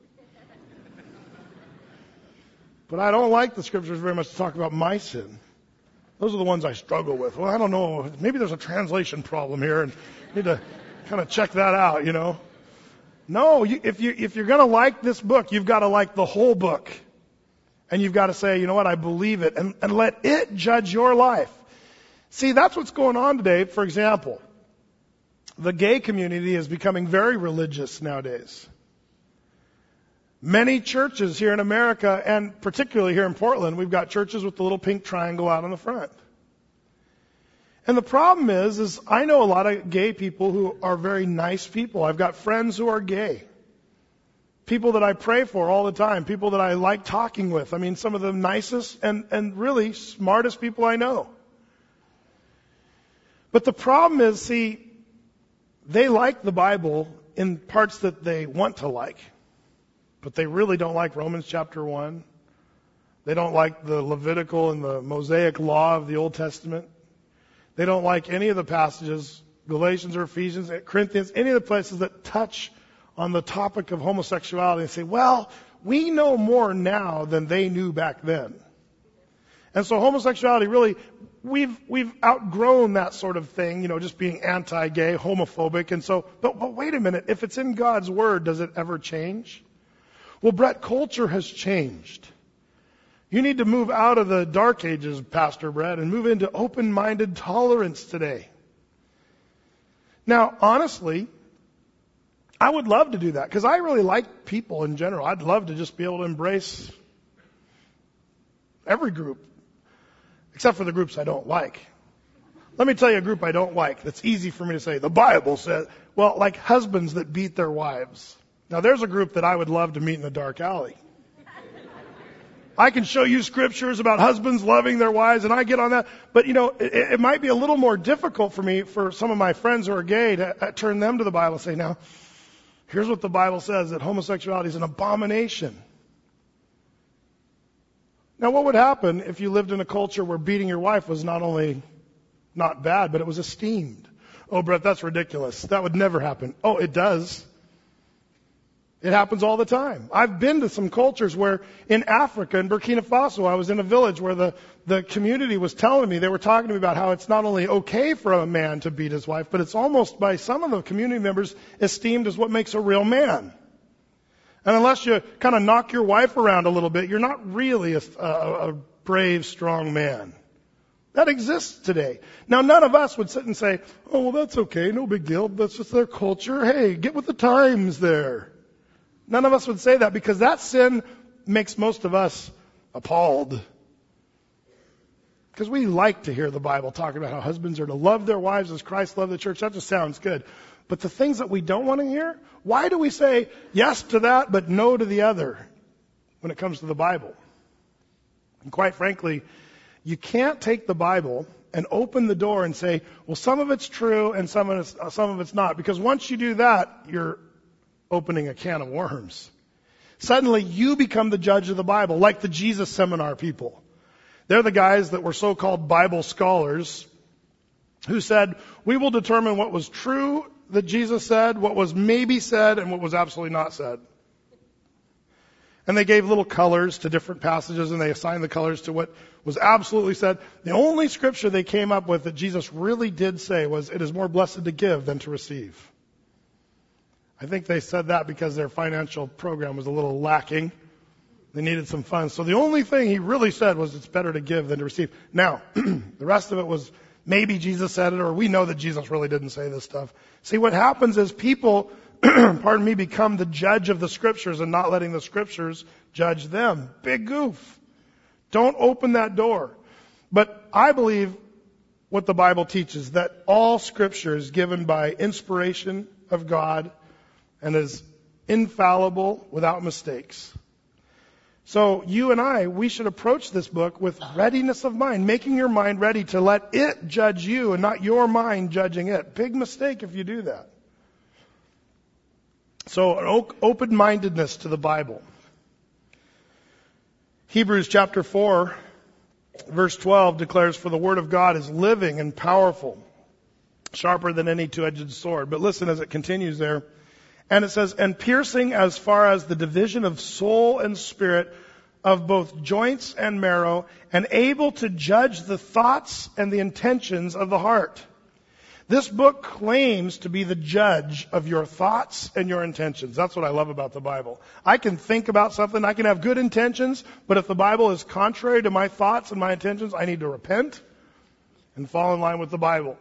But I don't like the scriptures very much to talk about my sin. Those are the ones I struggle with. Well, I don't know. Maybe there's a translation problem here and need to kind of check that out, No, if you're going to like this book, you've got to like the whole book. And you've got to say, you know what, I believe it. And let it judge your life. See, that's what's going on today. For example, the gay community is becoming very religious nowadays. Many churches here in America, and particularly here in Portland, we've got churches with the little pink triangle out on the front. And the problem is I know a lot of gay people who are very nice people. I've got friends who are gay. People that I pray for all the time. People that I like talking with. I mean, some of the nicest and really smartest people I know. But the problem is, see, they like the Bible in parts that they want to like. But they really don't like Romans chapter 1. They don't like the Levitical and the Mosaic law of the Old Testament. They don't like any of the passages, Galatians or Ephesians, Corinthians, any of the places that touch on the topic of homosexuality and say, well, we know more now than they knew back then. And so homosexuality really, we've outgrown that sort of thing, just being anti-gay, homophobic. And so, but wait a minute, if it's in God's Word, does it ever change? Well, Brett, culture has changed. You need to move out of the dark ages, Pastor Brett, and move into open-minded tolerance today. Now, honestly, I would love to do that because I really like people in general. I'd love to just be able to embrace every group, except for the groups I don't like. Let me tell you a group I don't like that's easy for me to say. The Bible says, well, like husbands that beat their wives. Now, there's a group that I would love to meet in the dark alley. I can show you scriptures about husbands loving their wives, and I get on that. But, it might be a little more difficult for me, for some of my friends who are gay, to turn them to the Bible and say, now, here's what the Bible says, that homosexuality is an abomination. Now, what would happen if you lived in a culture where beating your wife was not only not bad, but it was esteemed? Oh, Brett, that's ridiculous. That would never happen. Oh, it does. It happens all the time. I've been to some cultures where in Africa, in Burkina Faso, I was in a village where the community was telling me, they were talking to me about how it's not only okay for a man to beat his wife, but it's almost by some of the community members esteemed as what makes a real man. And unless you kind of knock your wife around a little bit, you're not really a brave, strong man. That exists today. Now, none of us would sit and say, oh, well, that's okay, no big deal. That's just their culture. Hey, get with the times there. None of us would say that because that sin makes most of us appalled. Because we like to hear the Bible talking about how husbands are to love their wives as Christ loved the church. That just sounds good. But the things that we don't want to hear, why do we say yes to that but no to the other when it comes to the Bible? And quite frankly, you can't take the Bible and open the door and say, well, some of it's true and some of it's not. Because once you do that, you're opening a can of worms. Suddenly, you become the judge of the Bible, like the Jesus Seminar people. They're the guys that were so-called Bible scholars who said, we will determine what was true that Jesus said, what was maybe said, and what was absolutely not said. And they gave little colors to different passages, and they assigned the colors to what was absolutely said. The only scripture they came up with that Jesus really did say was, it is more blessed to give than to receive. I think they said that because their financial program was a little lacking. They needed some funds. So the only thing he really said was, it's better to give than to receive. Now, the rest of it was, maybe Jesus said it, or we know that Jesus really didn't say this stuff. See, what happens is people, become the judge of the scriptures and not letting the scriptures judge them. Big goof. Don't open that door. But I believe what the Bible teaches, that all scripture is given by inspiration of God and is infallible without mistakes. So you and I, we should approach this book with readiness of mind, making your mind ready to let it judge you and not your mind judging it. Big mistake if you do that. So an open-mindedness to the Bible. Hebrews chapter 4, verse 12 declares, for the word of God is living and powerful, sharper than any two-edged sword. But listen as it continues there. And it says, and piercing as far as the division of soul and spirit, of both joints and marrow, and able to judge the thoughts and the intentions of the heart. This book claims to be the judge of your thoughts and your intentions. That's what I love about the Bible. I can think about something, I can have good intentions, but if the Bible is contrary to my thoughts and my intentions, I need to repent and fall in line with the Bible.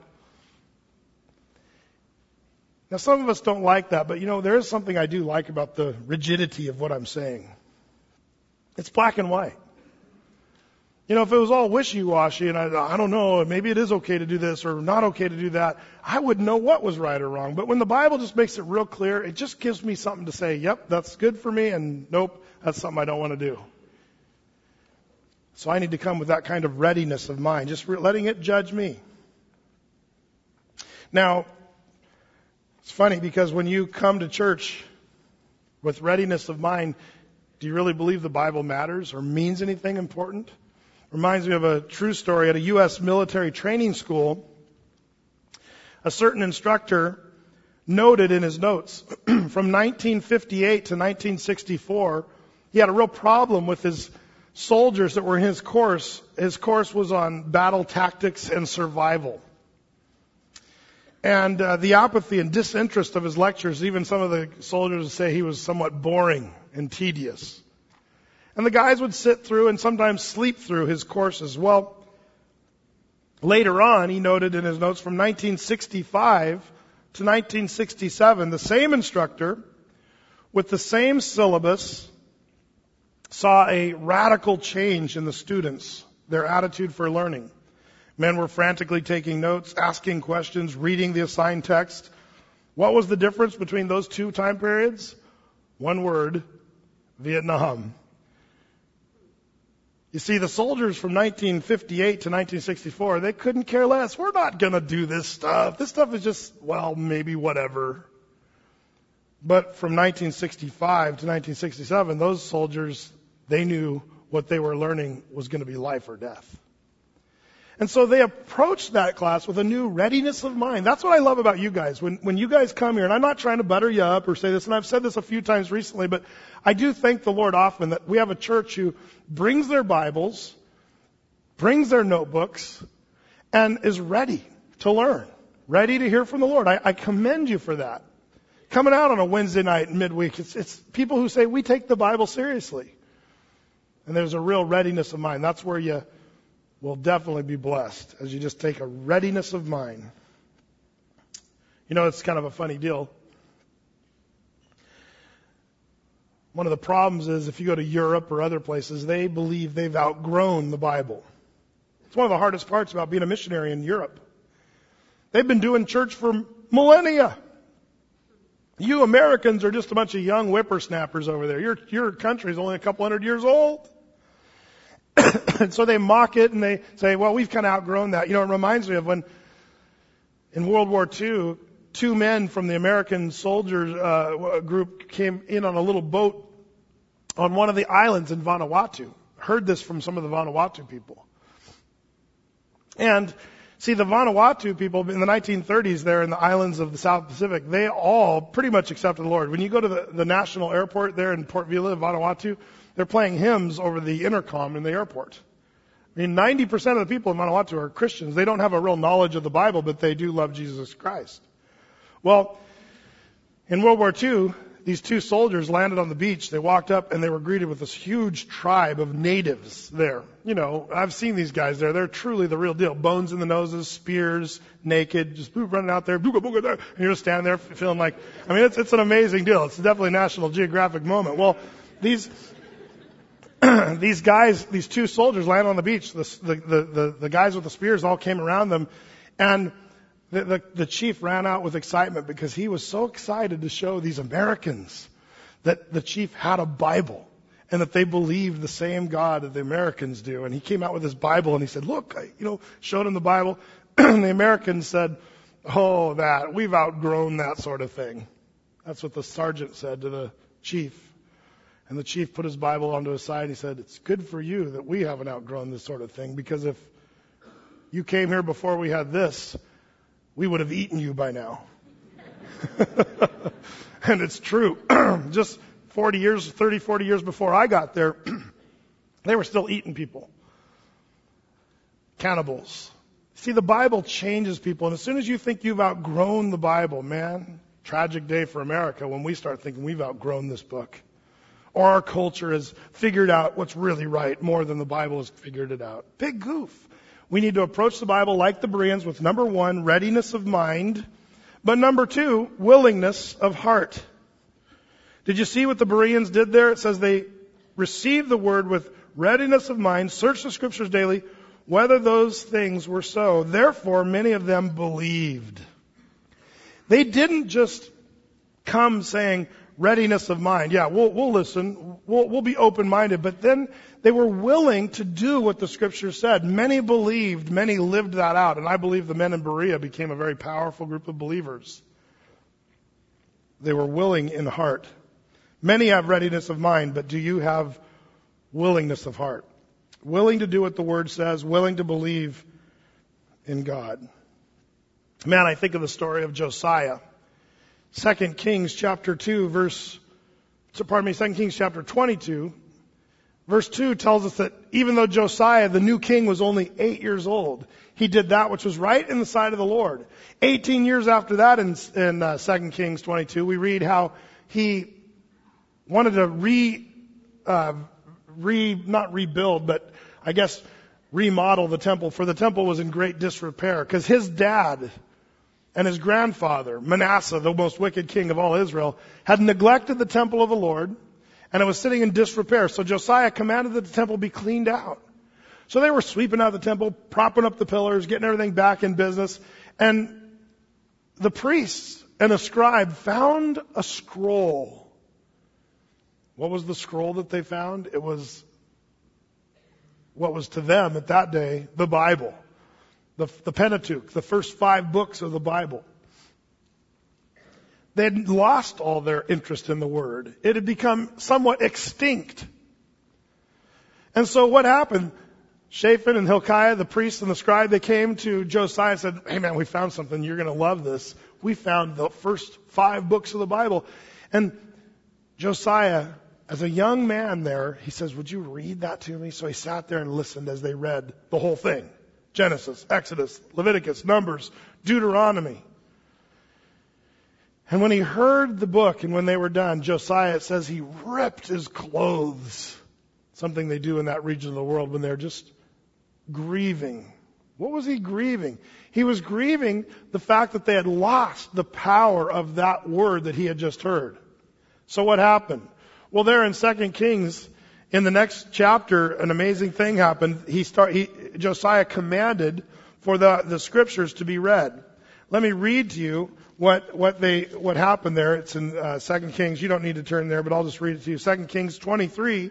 Now, some of us don't like that, but there is something I do like about the rigidity of what I'm saying. It's black and white. If it was all wishy-washy and I don't know, maybe it is okay to do this or not okay to do that, I wouldn't know what was right or wrong. But when the Bible just makes it real clear, it just gives me something to say, yep, that's good for me, and nope, that's something I don't want to do. So I need to come with that kind of readiness of mind, just letting it judge me. Now, it's funny because when you come to church with readiness of mind, do you really believe the Bible matters or means anything important? Reminds me of a true story at a U.S. military training school. A certain instructor noted in his notes from 1958 to 1964, he had a real problem with his soldiers that were in his course. His course was on battle tactics and survival. And the apathy and disinterest of his lectures, even some of the soldiers would say he was somewhat boring and tedious. And the guys would sit through and sometimes sleep through his courses. Well, later on, he noted in his notes from 1965 to 1967, the same instructor with the same syllabus saw a radical change in the students, their attitude for learning. Men were frantically taking notes, asking questions, reading the assigned text. What was the difference between those two time periods? One word, Vietnam. You see, the soldiers from 1958 to 1964, they couldn't care less. We're not going to do this stuff. This stuff is just, well, maybe whatever. But from 1965 to 1967, those soldiers, they knew what they were learning was going to be life or death. And so they approached that class with a new readiness of mind. That's what I love about you guys. When you guys come here, and I'm not trying to butter you up or say this, and I've said this a few times recently, but I do thank the Lord often that we have a church who brings their Bibles, brings their notebooks, and is ready to learn, ready to hear from the Lord. I commend you for that. Coming out on a Wednesday night midweek, it's people who say we take the Bible seriously. And there's a real readiness of mind. That's where you will definitely be blessed, as you just take a readiness of mind. You know, it's kind of a funny deal. One of the problems is if you go to Europe or other places, they believe they've outgrown the Bible. It's one of the hardest parts about being a missionary in Europe. They've been doing church for millennia. You Americans are just a bunch of young whippersnappers over there. Your country is only a couple hundred years old. And so they mock it and they say, well, we've kind of outgrown that. You know, it reminds me of when in World War II, 2 men from the American soldiers group came in on a little boat on one of the islands in Vanuatu. Heard this from some of the Vanuatu people. And see, the Vanuatu people in the 1930s there in the islands of the South Pacific, they all pretty much accepted the Lord. When you go to the national airport there in Port Vila, Vanuatu, they're playing hymns over the intercom in the airport. I mean, 90% of the people in Vanuatu are Christians. They don't have a real knowledge of the Bible, but they do love Jesus Christ. Well, in World War II, these 2 soldiers landed on the beach. They walked up and they were greeted with this huge tribe of natives there. You know, I've seen these guys there. They're truly the real deal. Bones in the noses, spears, naked, just running out there, booga, booga, there. And you're just standing there feeling like, I mean, it's an amazing deal. It's definitely a National Geographic moment. Well, these guys, these 2 soldiers land on the beach. The guys with the spears all came around them, and the chief ran out with excitement because he was so excited to show these Americans that the chief had a Bible and that they believed the same God that the Americans do. And he came out with his Bible and he said, look, showed him the Bible. And the Americans said, oh, we've outgrown that sort of thing. That's what the sergeant said to the chief. And the chief put his Bible onto his side and he said, it's good for you that we haven't outgrown this sort of thing, because if you came here before we had this, we would have eaten you by now. And it's true. Just 40 years before I got there, they were still eating people. Cannibals. See, the Bible changes people. And as soon as you think you've outgrown the Bible, man, tragic day for America when we start thinking we've outgrown this book. Or our culture has figured out what's really right more than the Bible has figured it out. Big goof. We need to approach the Bible like the Bereans with, number 1, readiness of mind, but number 2, willingness of heart. Did you see what the Bereans did there? It says they received the word with readiness of mind, searched the scriptures daily, whether those things were so. Therefore, many of them believed. They didn't just come saying, readiness of mind. Yeah, we'll listen. We'll be open-minded. But then they were willing to do what the scripture said. Many believed. Many lived that out. And I believe the men in Berea became a very powerful group of believers. They were willing in heart. Many have readiness of mind, but do you have willingness of heart? Willing to do what the word says, willing to believe in God. Man, I think of the story of Josiah. 2 Kings chapter 22, verse 2 tells us that even though Josiah, the new king, was only 8 years old, he did that which was right in the sight of the Lord. 18 years after that in 2 Kings 22, we read how he wanted to not rebuild, but I guess remodel the temple, for the temple was in great disrepair because his dad and his grandfather, Manasseh, the most wicked king of all Israel, had neglected the temple of the Lord, and it was sitting in disrepair. So Josiah commanded that the temple be cleaned out. So they were sweeping out the temple, propping up the pillars, getting everything back in business. And the priests and a scribe found a scroll. What was the scroll that they found? It was what was to them at that day the Bible. The Pentateuch, the first 5 books of the Bible. They had lost all their interest in the Word. It had become somewhat extinct. And so what happened? Shaphan and Hilkiah, the priest and the scribe, they came to Josiah and said, hey man, we found something. You're going to love this. We found the first 5 books of the Bible. And Josiah, as a young man there, he says, would you read that to me? So he sat there and listened as they read the whole thing. Genesis, Exodus, Leviticus, Numbers, Deuteronomy. And when he heard the book and when they were done, Josiah, it says he ripped his clothes. Something they do in that region of the world when they're just grieving. What was he grieving? He was grieving the fact that they had lost the power of that word that he had just heard. So what happened? Well, there in 2 Kings, in the next chapter, an amazing thing happened. Josiah commanded for the scriptures to be read. Let me read to you what happened there. It's in 2 Kings. You don't need to turn there, but I'll just read it to you. 2 Kings 23,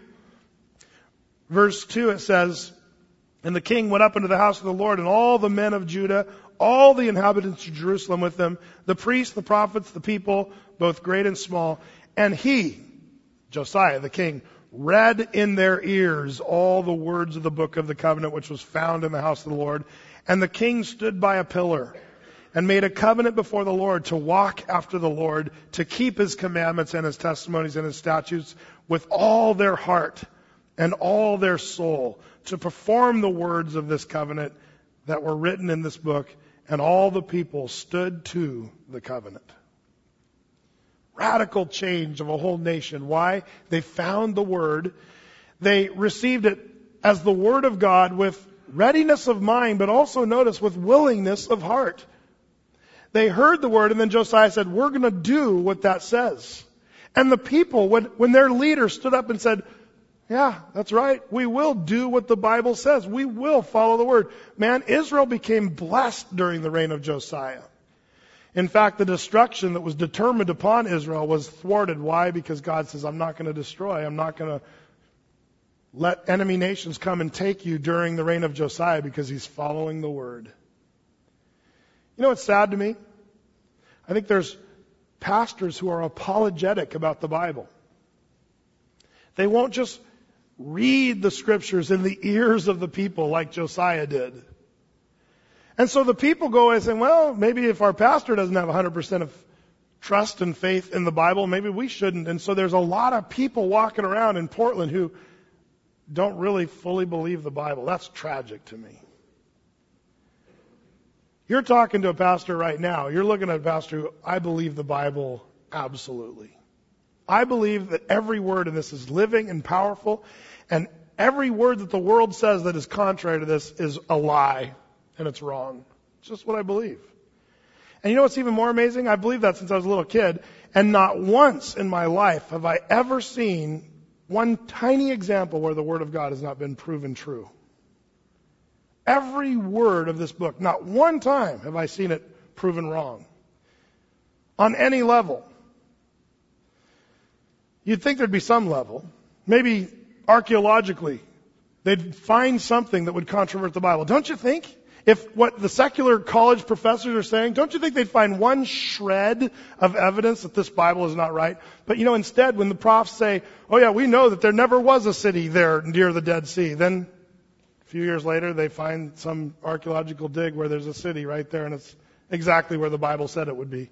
verse 2, it says, and the king went up into the house of the Lord, and all the men of Judah, all the inhabitants of Jerusalem with them, the priests, the prophets, the people, both great and small. And he, Josiah the king, read in their ears all the words of the book of the covenant which was found in the house of the Lord. And the king stood by a pillar and made a covenant before the Lord to walk after the Lord, to keep his commandments and his testimonies and his statutes with all their heart and all their soul, to perform the words of this covenant that were written in this book. And all the people stood to the covenant. Radical change of a whole nation. Why? They found the word. They received it as the word of God with readiness of mind, but also notice with willingness of heart. They heard the word, and then Josiah said, we're going to do what that says. And the people, when their leader stood up and said, yeah, that's right, we will do what the Bible says. We will follow the word. Man, Israel became blessed during the reign of Josiah. In fact, the destruction that was determined upon Israel was thwarted. Why? Because God says, I'm not going to destroy. I'm not going to let enemy nations come and take you during the reign of Josiah, because he's following the word. You know what's sad to me? I think there's pastors who are apologetic about the Bible. They won't just read the scriptures in the ears of the people like Josiah did. And so the people go and say, well, maybe if our pastor doesn't have 100% of trust and faith in the Bible, maybe we shouldn't. And so there's a lot of people walking around in Portland who don't really fully believe the Bible. That's tragic to me. You're talking to a pastor right now. You're looking at a pastor who, I believe the Bible absolutely. I believe that every word in this is living and powerful, and every word that the world says that is contrary to this is a lie, and it's wrong. It's just what I believe. And you know what's even more amazing? I believe that since I was a little kid, and not once in my life have I ever seen one tiny example where the Word of God has not been proven true. Every word of this book, not one time have I seen it proven wrong. On any level. You'd think there'd be some level. Maybe archaeologically, they'd find something that would controvert the Bible. Don't you think? If what the secular college professors are saying, don't you think they'd find one shred of evidence that this Bible is not right? But instead, when the profs say, oh yeah, we know that there never was a city there near the Dead Sea, then a few years later, they find some archaeological dig where there's a city right there, and it's exactly where the Bible said it would be.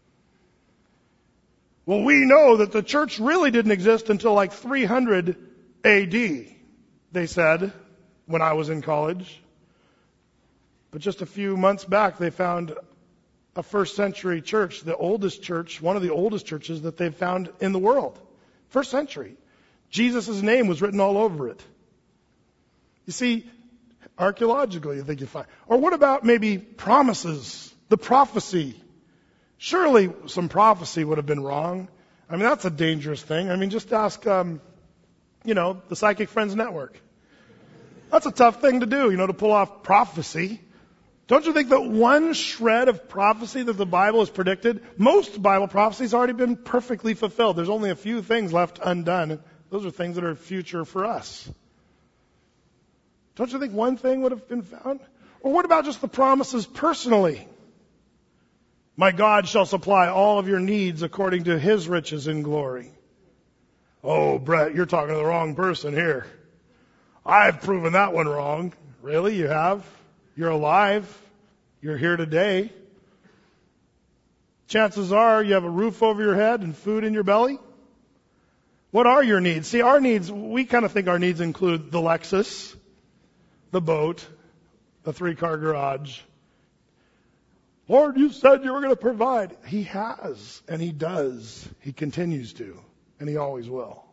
Well, we know that the church really didn't exist until like 300 AD, they said, when I was in college. But just a few months back, they found a first century church, the oldest church, one of the oldest churches that they've found in the world. First century. Jesus' name was written all over it. You see, archaeologically, you think you find. Or what about maybe promises, the prophecy? Surely some prophecy would have been wrong. I mean, that's a dangerous thing. I mean, just ask, the Psychic Friends Network. That's a tough thing to do, to pull off prophecy. Don't you think that one shred of prophecy that the Bible has predicted, most Bible prophecy has already been perfectly fulfilled. There's only a few things left undone. Those are things that are future for us. Don't you think one thing would have been found? Or what about just the promises personally? My God shall supply all of your needs according to his riches in glory. Oh, Brett, you're talking to the wrong person here. I've proven that one wrong. Really? You have? You're alive. You're here today. Chances are you have a roof over your head and food in your belly. What are your needs? See, our needs, we kind of think our needs include the Lexus, the boat, the 3-car garage. Lord, you said you were going to provide. He has, and He does. He continues to, and He always will.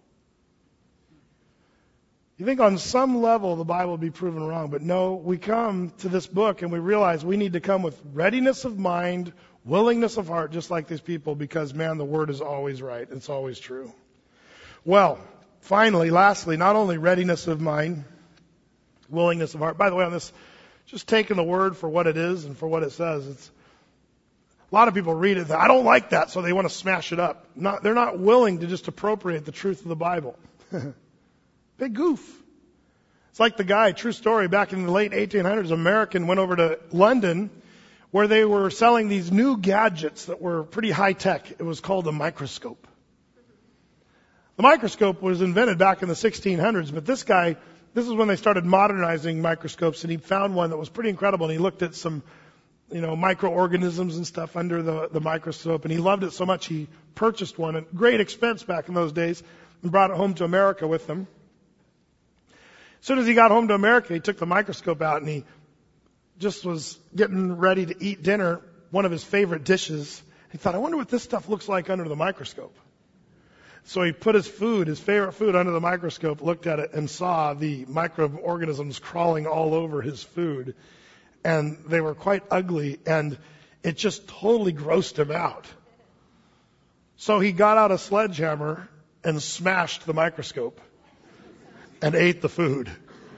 You think on some level the Bible would be proven wrong, but no, we come to this book and we realize we need to come with readiness of mind, willingness of heart, just like these people, because, man, the Word is always right. It's always true. Well, finally, lastly, not only readiness of mind, willingness of heart. By the way, on this, just taking the Word for what it is and for what it says, a lot of people read it, I don't like that, so they want to smash it up. They're not willing to just appropriate the truth of the Bible. Big goof. It's like the guy, true story, back in the late 1800s, American went over to London where they were selling these new gadgets that were pretty high tech. It was called a microscope. The microscope was invented back in the 1600s, but this guy, this is when they started modernizing microscopes, and he found one that was pretty incredible, and he looked at some, microorganisms and stuff under the microscope, and he loved it so much he purchased one at great expense back in those days and brought it home to America with him. As soon as he got home to America, he took the microscope out and he just was getting ready to eat dinner, one of his favorite dishes. He thought, I wonder what this stuff looks like under the microscope. So he put his favorite food under the microscope, looked at it, and saw the microorganisms crawling all over his food. And they were quite ugly, and it just totally grossed him out. So he got out a sledgehammer and smashed the microscope and ate the food.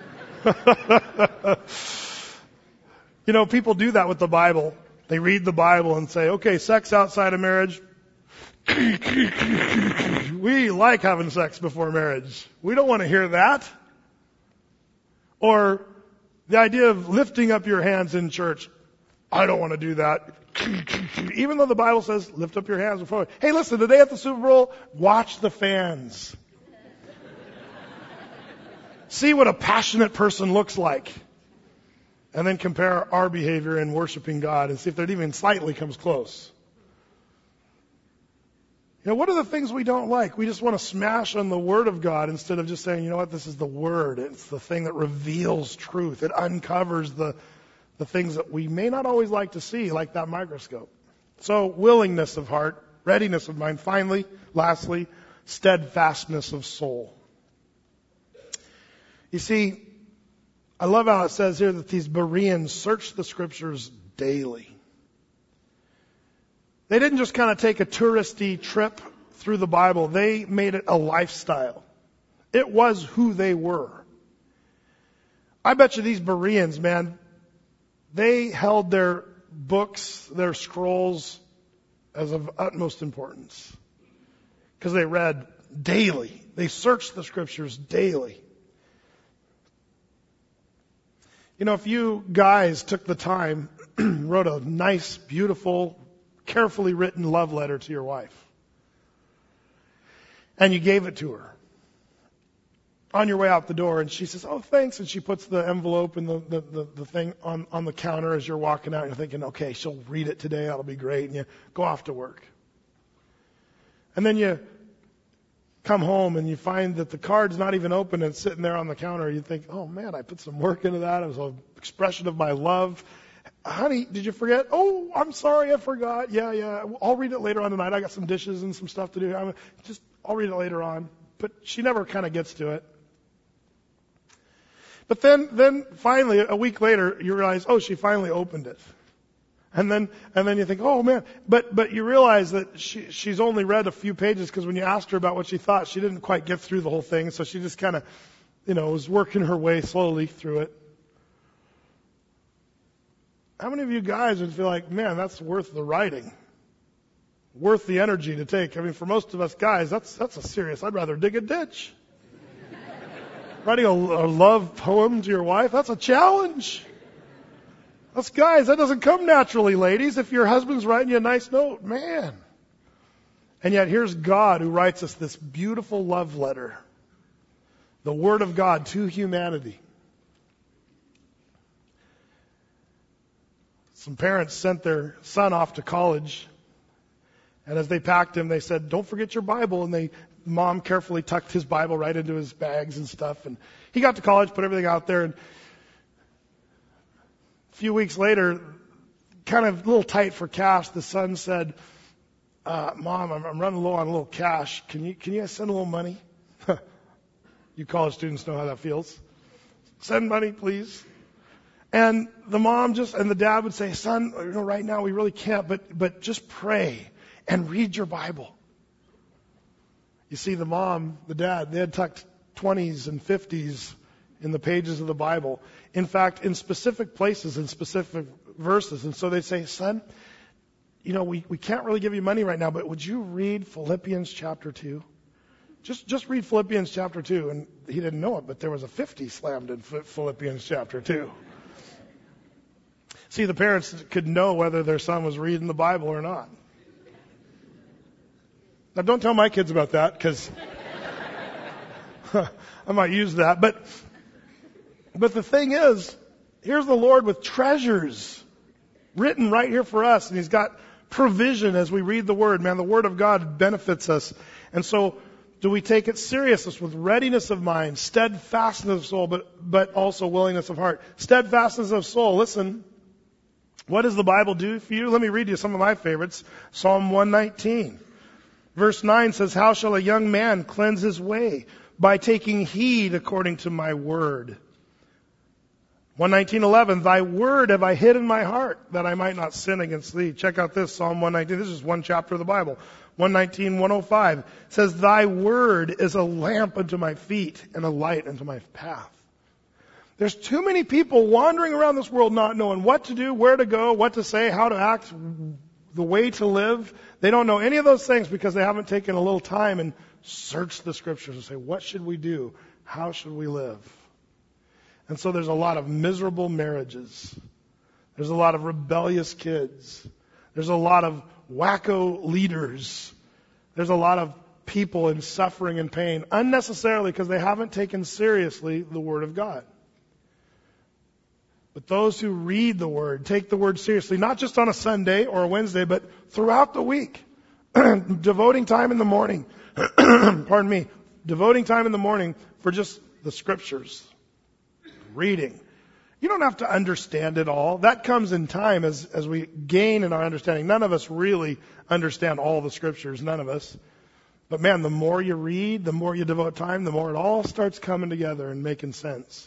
People do that with the Bible. They read the Bible and say, okay, sex outside of marriage. We like having sex before marriage. We don't want to hear that. Or the idea of lifting up your hands in church. I don't want to do that. Even though the Bible says, lift up your hands before. Hey, listen, today at the Super Bowl, watch the fans. See what a passionate person looks like. And then compare our behavior in worshiping God and see if it even slightly comes close. What are the things we don't like? We just want to smash on the Word of God instead of just saying, this is the Word. It's the thing that reveals truth. It uncovers the things that we may not always like to see, like that microscope. So, willingness of heart, readiness of mind. Finally, lastly, steadfastness of soul. You see, I love how it says here that these Bereans searched the Scriptures daily. They didn't just kind of take a touristy trip through the Bible. They made it a lifestyle. It was who they were. I bet you these Bereans, man, they held their books, their scrolls as of utmost importance. Because they read daily. They searched the Scriptures daily. If you guys took the time, wrote a nice, beautiful, carefully written love letter to your wife, and you gave it to her on your way out the door, and she says, oh, thanks, and she puts the envelope and the thing on the counter as you're walking out, and you're thinking, okay, she'll read it today, that'll be great, and you go off to work. And then you come home and you find that the card's not even open and it's sitting there on the counter. You think, oh man, I put some work into that. It was an expression of my love. Honey, did you forget? Oh, I'm sorry, I forgot. Yeah. I'll read it later on tonight. I got some dishes and some stuff to do. I'll read it later on. But she never kind of gets to it. But then finally, a week later, you realize, oh, she finally opened it. And then you think, oh man, but you realize that she's only read a few pages because when you asked her about what she thought, she didn't quite get through the whole thing. So she just kind of, was working her way slowly through it. How many of you guys would feel like, man, that's worth the writing, worth the energy to take? I mean, for most of us guys, that's a serious. I'd rather dig a ditch. Writing a love poem to your wife, that's a challenge. Us guys, that doesn't come naturally, ladies. If your husband's writing you a nice note, man. And yet here's God who writes us this beautiful love letter. The Word of God to humanity. Some parents sent their son off to college. And as they packed him, they said, don't forget your Bible. And mom carefully tucked his Bible right into his bags and stuff. And he got to college, put everything out there. And a few weeks later, kind of a little tight for cash, the son said, Mom, I'm running low on a little cash. Can you send a little money? You college students know how that feels. Send money, please. And the mom and the dad would say, son, right now we really can't, but just pray and read your Bible. You see, the mom, the dad, they had tucked 20s and 50s in the pages of the Bible. In fact, in specific places, in specific verses. And so they say, son, we can't really give you money right now, but would you read Philippians chapter 2? Just read Philippians chapter 2. And he didn't know it, but there was a 50 slammed in Philippians chapter 2. See, the parents could know whether their son was reading the Bible or not. Now, don't tell my kids about that, because I might use that. But the thing is, here's the Lord with treasures written right here for us. And He's got provision as we read the Word. Man, the Word of God benefits us. And so, do we take it seriousness with readiness of mind, steadfastness of soul, but also willingness of heart? Steadfastness of soul. Listen, what does the Bible do for you? Let me read you some of my favorites. Psalm 119. Verse 9 says, how shall a young man cleanse his way? By taking heed according to my word. 119:11, thy word have I hid in my heart, that I might not sin against thee. Check out this, Psalm 119. This is one chapter of the Bible. 119:105 says, thy word is a lamp unto my feet and a light unto my path. There's too many people wandering around this world not knowing what to do, where to go, what to say, how to act, the way to live. They don't know any of those things because they haven't taken a little time and searched the scriptures and say, what should we do? How should we live? And so there's a lot of miserable marriages. There's a lot of rebellious kids. There's a lot of wacko leaders. There's a lot of people in suffering and pain, unnecessarily because they haven't taken seriously the Word of God. But those who read the Word, take the Word seriously, not just on a Sunday or a Wednesday, but throughout the week, devoting time in the morning, devoting time in the morning for just the Scriptures, reading. You don't have to understand it all. That comes in time as we gain in our understanding. None of us really understand all the Scriptures, none of us. But man, the more you read, the more you devote time, the more it all starts coming together and making sense.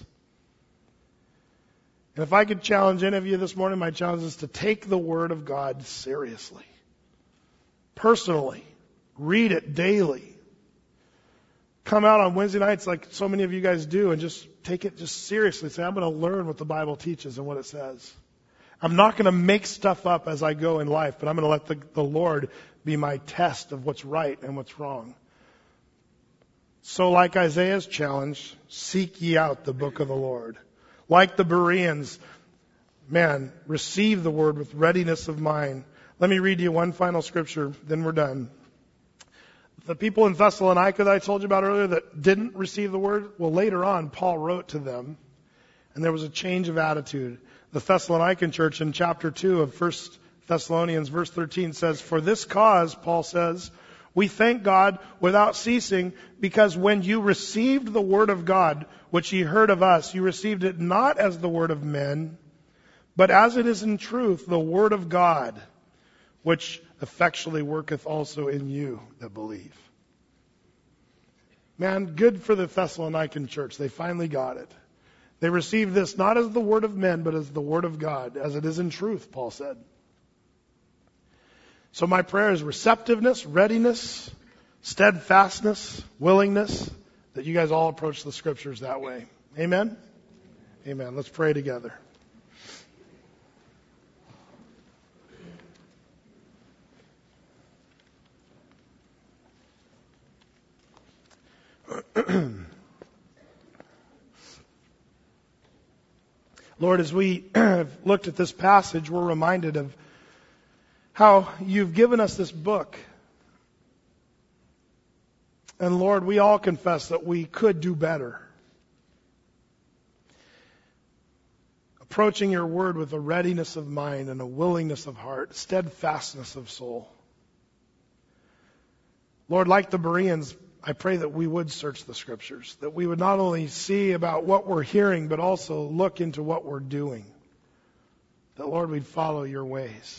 And if I could challenge any of you this morning, my challenge is to take the Word of God seriously. Personally. Read it daily. Come out on Wednesday nights like so many of you guys do and just take it just seriously. Say, I'm going to learn what the Bible teaches and what it says. I'm not going to make stuff up as I go in life, but I'm going to let the Lord be my test of what's right and what's wrong. So like Isaiah's challenge, seek ye out the book of the Lord. Like the Bereans, man, receive the word with readiness of mind. Let me read you one final scripture, then we're done. The people in Thessalonica that I told you about earlier that didn't receive the word, well, later on, Paul wrote to them, and there was a change of attitude. The Thessalonican church in chapter 2 of 1 Thessalonians, verse 13 says, for this cause, Paul says, we thank God without ceasing, because when you received the word of God, which ye heard of us, you received it not as the word of men, but as it is in truth the word of God, which effectually worketh also in you that believe. Man, good for the Thessalonican church. They finally got it. They received this not as the word of men, but as the word of God, as it is in truth, Paul said. So my prayer is receptiveness, readiness, steadfastness, willingness, that you guys all approach the scriptures that way. Amen? Amen. Let's pray together. Lord, as we looked at this passage, we're reminded of how you've given us this book. And Lord, we all confess that we could do better. approaching your word with a readiness of mind and a willingness of heart, steadfastness of soul. Lord, like the Bereans, I pray that we would search the Scriptures, that we would not only see about what we're hearing, but also look into what we're doing. That, Lord, we'd follow your ways.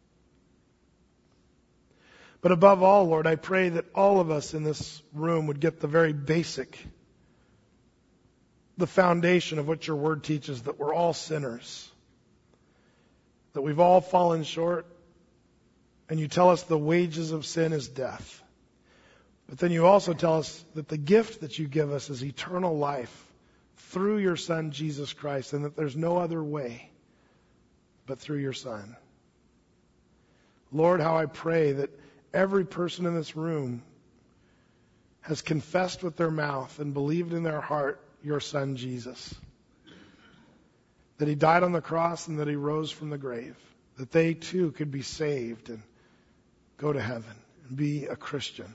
But above all, Lord, I pray that all of us in this room would get the very basic, the foundation of what your word teaches, that we're all sinners, that we've all fallen short, and you tell us the wages of sin is death. But then you also tell us that the gift that you give us is eternal life through your Son, Jesus Christ, and that there's no other way but through your Son. Lord, how I pray that every person in this room has confessed with their mouth and believed in their heart your Son, Jesus. That he died on the cross and that he rose from the grave. That they too could be saved and go to heaven and be a Christian.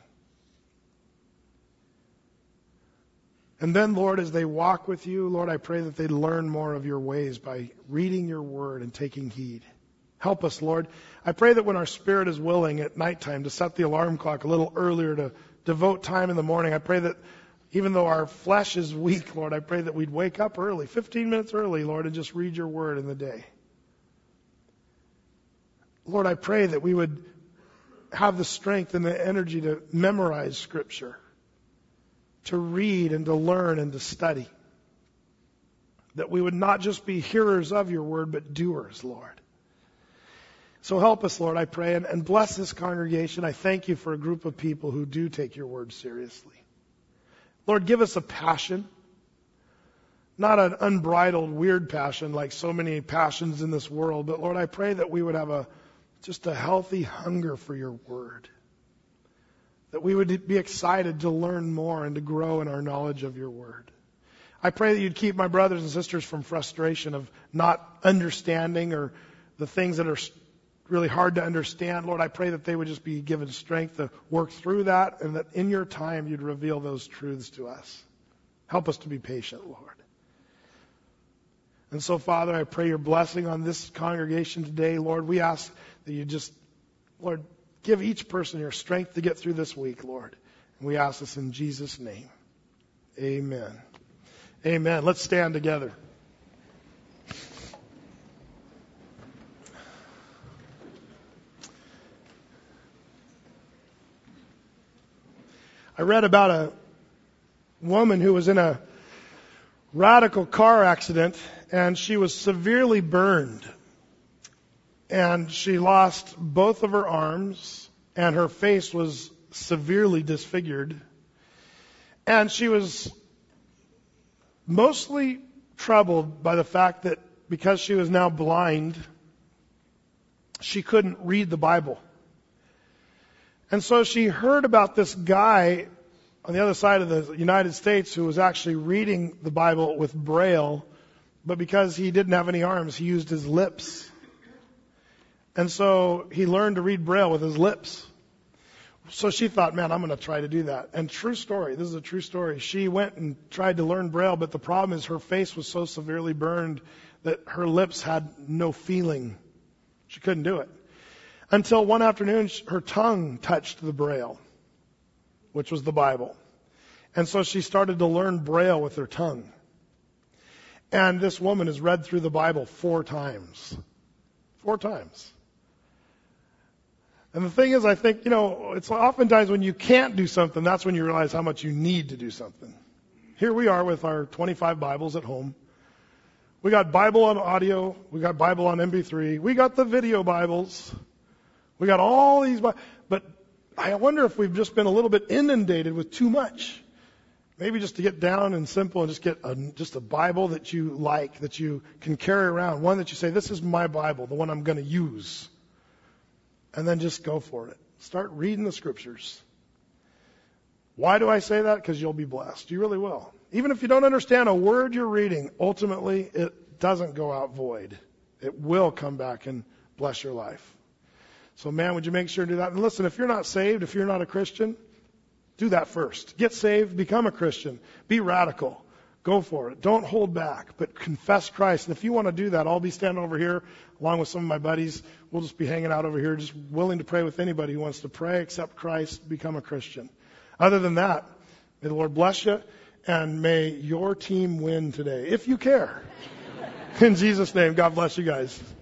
And then, Lord, as they walk with you, Lord, I pray that they learn more of your ways by reading your word and taking heed. Help us, Lord. I pray that when our spirit is willing at nighttime to set the alarm clock a little earlier to devote time in the morning, I pray that even though our flesh is weak, Lord, I pray that we'd wake up early, 15 minutes early, Lord, and just read your word in the day. Lord, I pray that we would have the strength and the energy to memorize Scripture, to read and to learn and to study. That we would not just be hearers of your word, but doers, Lord. So help us, Lord, I pray, and bless this congregation. I thank you for a group of people who do take your word seriously. Lord, give us a passion, not an unbridled, weird passion like so many passions in this world, but Lord, I pray that we would have just a healthy hunger for your word. That we would be excited to learn more and to grow in our knowledge of your word. I pray that you'd keep my brothers and sisters from frustration of not understanding or the things that are really hard to understand. Lord, I pray that they would just be given strength to work through that and that in your time you'd reveal those truths to us. Help us to be patient, Lord. And so, Father, I pray your blessing on this congregation today. Lord, we ask that you just, Lord, give each person your strength to get through this week, Lord. And we ask this in Jesus' name. Amen. Amen. Let's stand together. I read about a woman who was in a radical car accident and she was severely burned. And she lost both of her arms and her face was severely disfigured. And she was mostly troubled by the fact that because she was now blind, she couldn't read the Bible. And so she heard about this guy on the other side of the United States who was actually reading the Bible with Braille, but because he didn't have any arms, he used his lips. And so he learned to read Braille with his lips. So she thought, man, I'm going to try to do that. And true story, this is a true story. She went and tried to learn Braille, but the problem is her face was so severely burned that her lips had no feeling. She couldn't do it. Until one afternoon, her tongue touched the Braille, which was the Bible. And so she started to learn Braille with her tongue. And this woman has read through the Bible 4 times. 4 times. And the thing is, I think, it's oftentimes when you can't do something, that's when you realize how much you need to do something. Here we are with our 25 Bibles at home. We got Bible on audio. We got Bible on MP3. We got the video Bibles. We got all these, but I wonder if we've just been a little bit inundated with too much. Maybe just to get down and simple and just get just a Bible that you like, that you can carry around. One that you say, this is my Bible, the one I'm going to use. And then just go for it. Start reading the Scriptures. Why do I say that? Because you'll be blessed. You really will. Even if you don't understand a word you're reading, ultimately it doesn't go out void. It will come back and bless your life. So, man, would you make sure to do that? And listen, if you're not saved, if you're not a Christian, do that first. Get saved, become a Christian. Be radical. Go for it. Don't hold back, but confess Christ. And if you want to do that, I'll be standing over here along with some of my buddies. We'll just be hanging out over here, just willing to pray with anybody who wants to pray, accept Christ, become a Christian. Other than that, may the Lord bless you, and may your team win today, if you care. In Jesus' name, God bless you guys.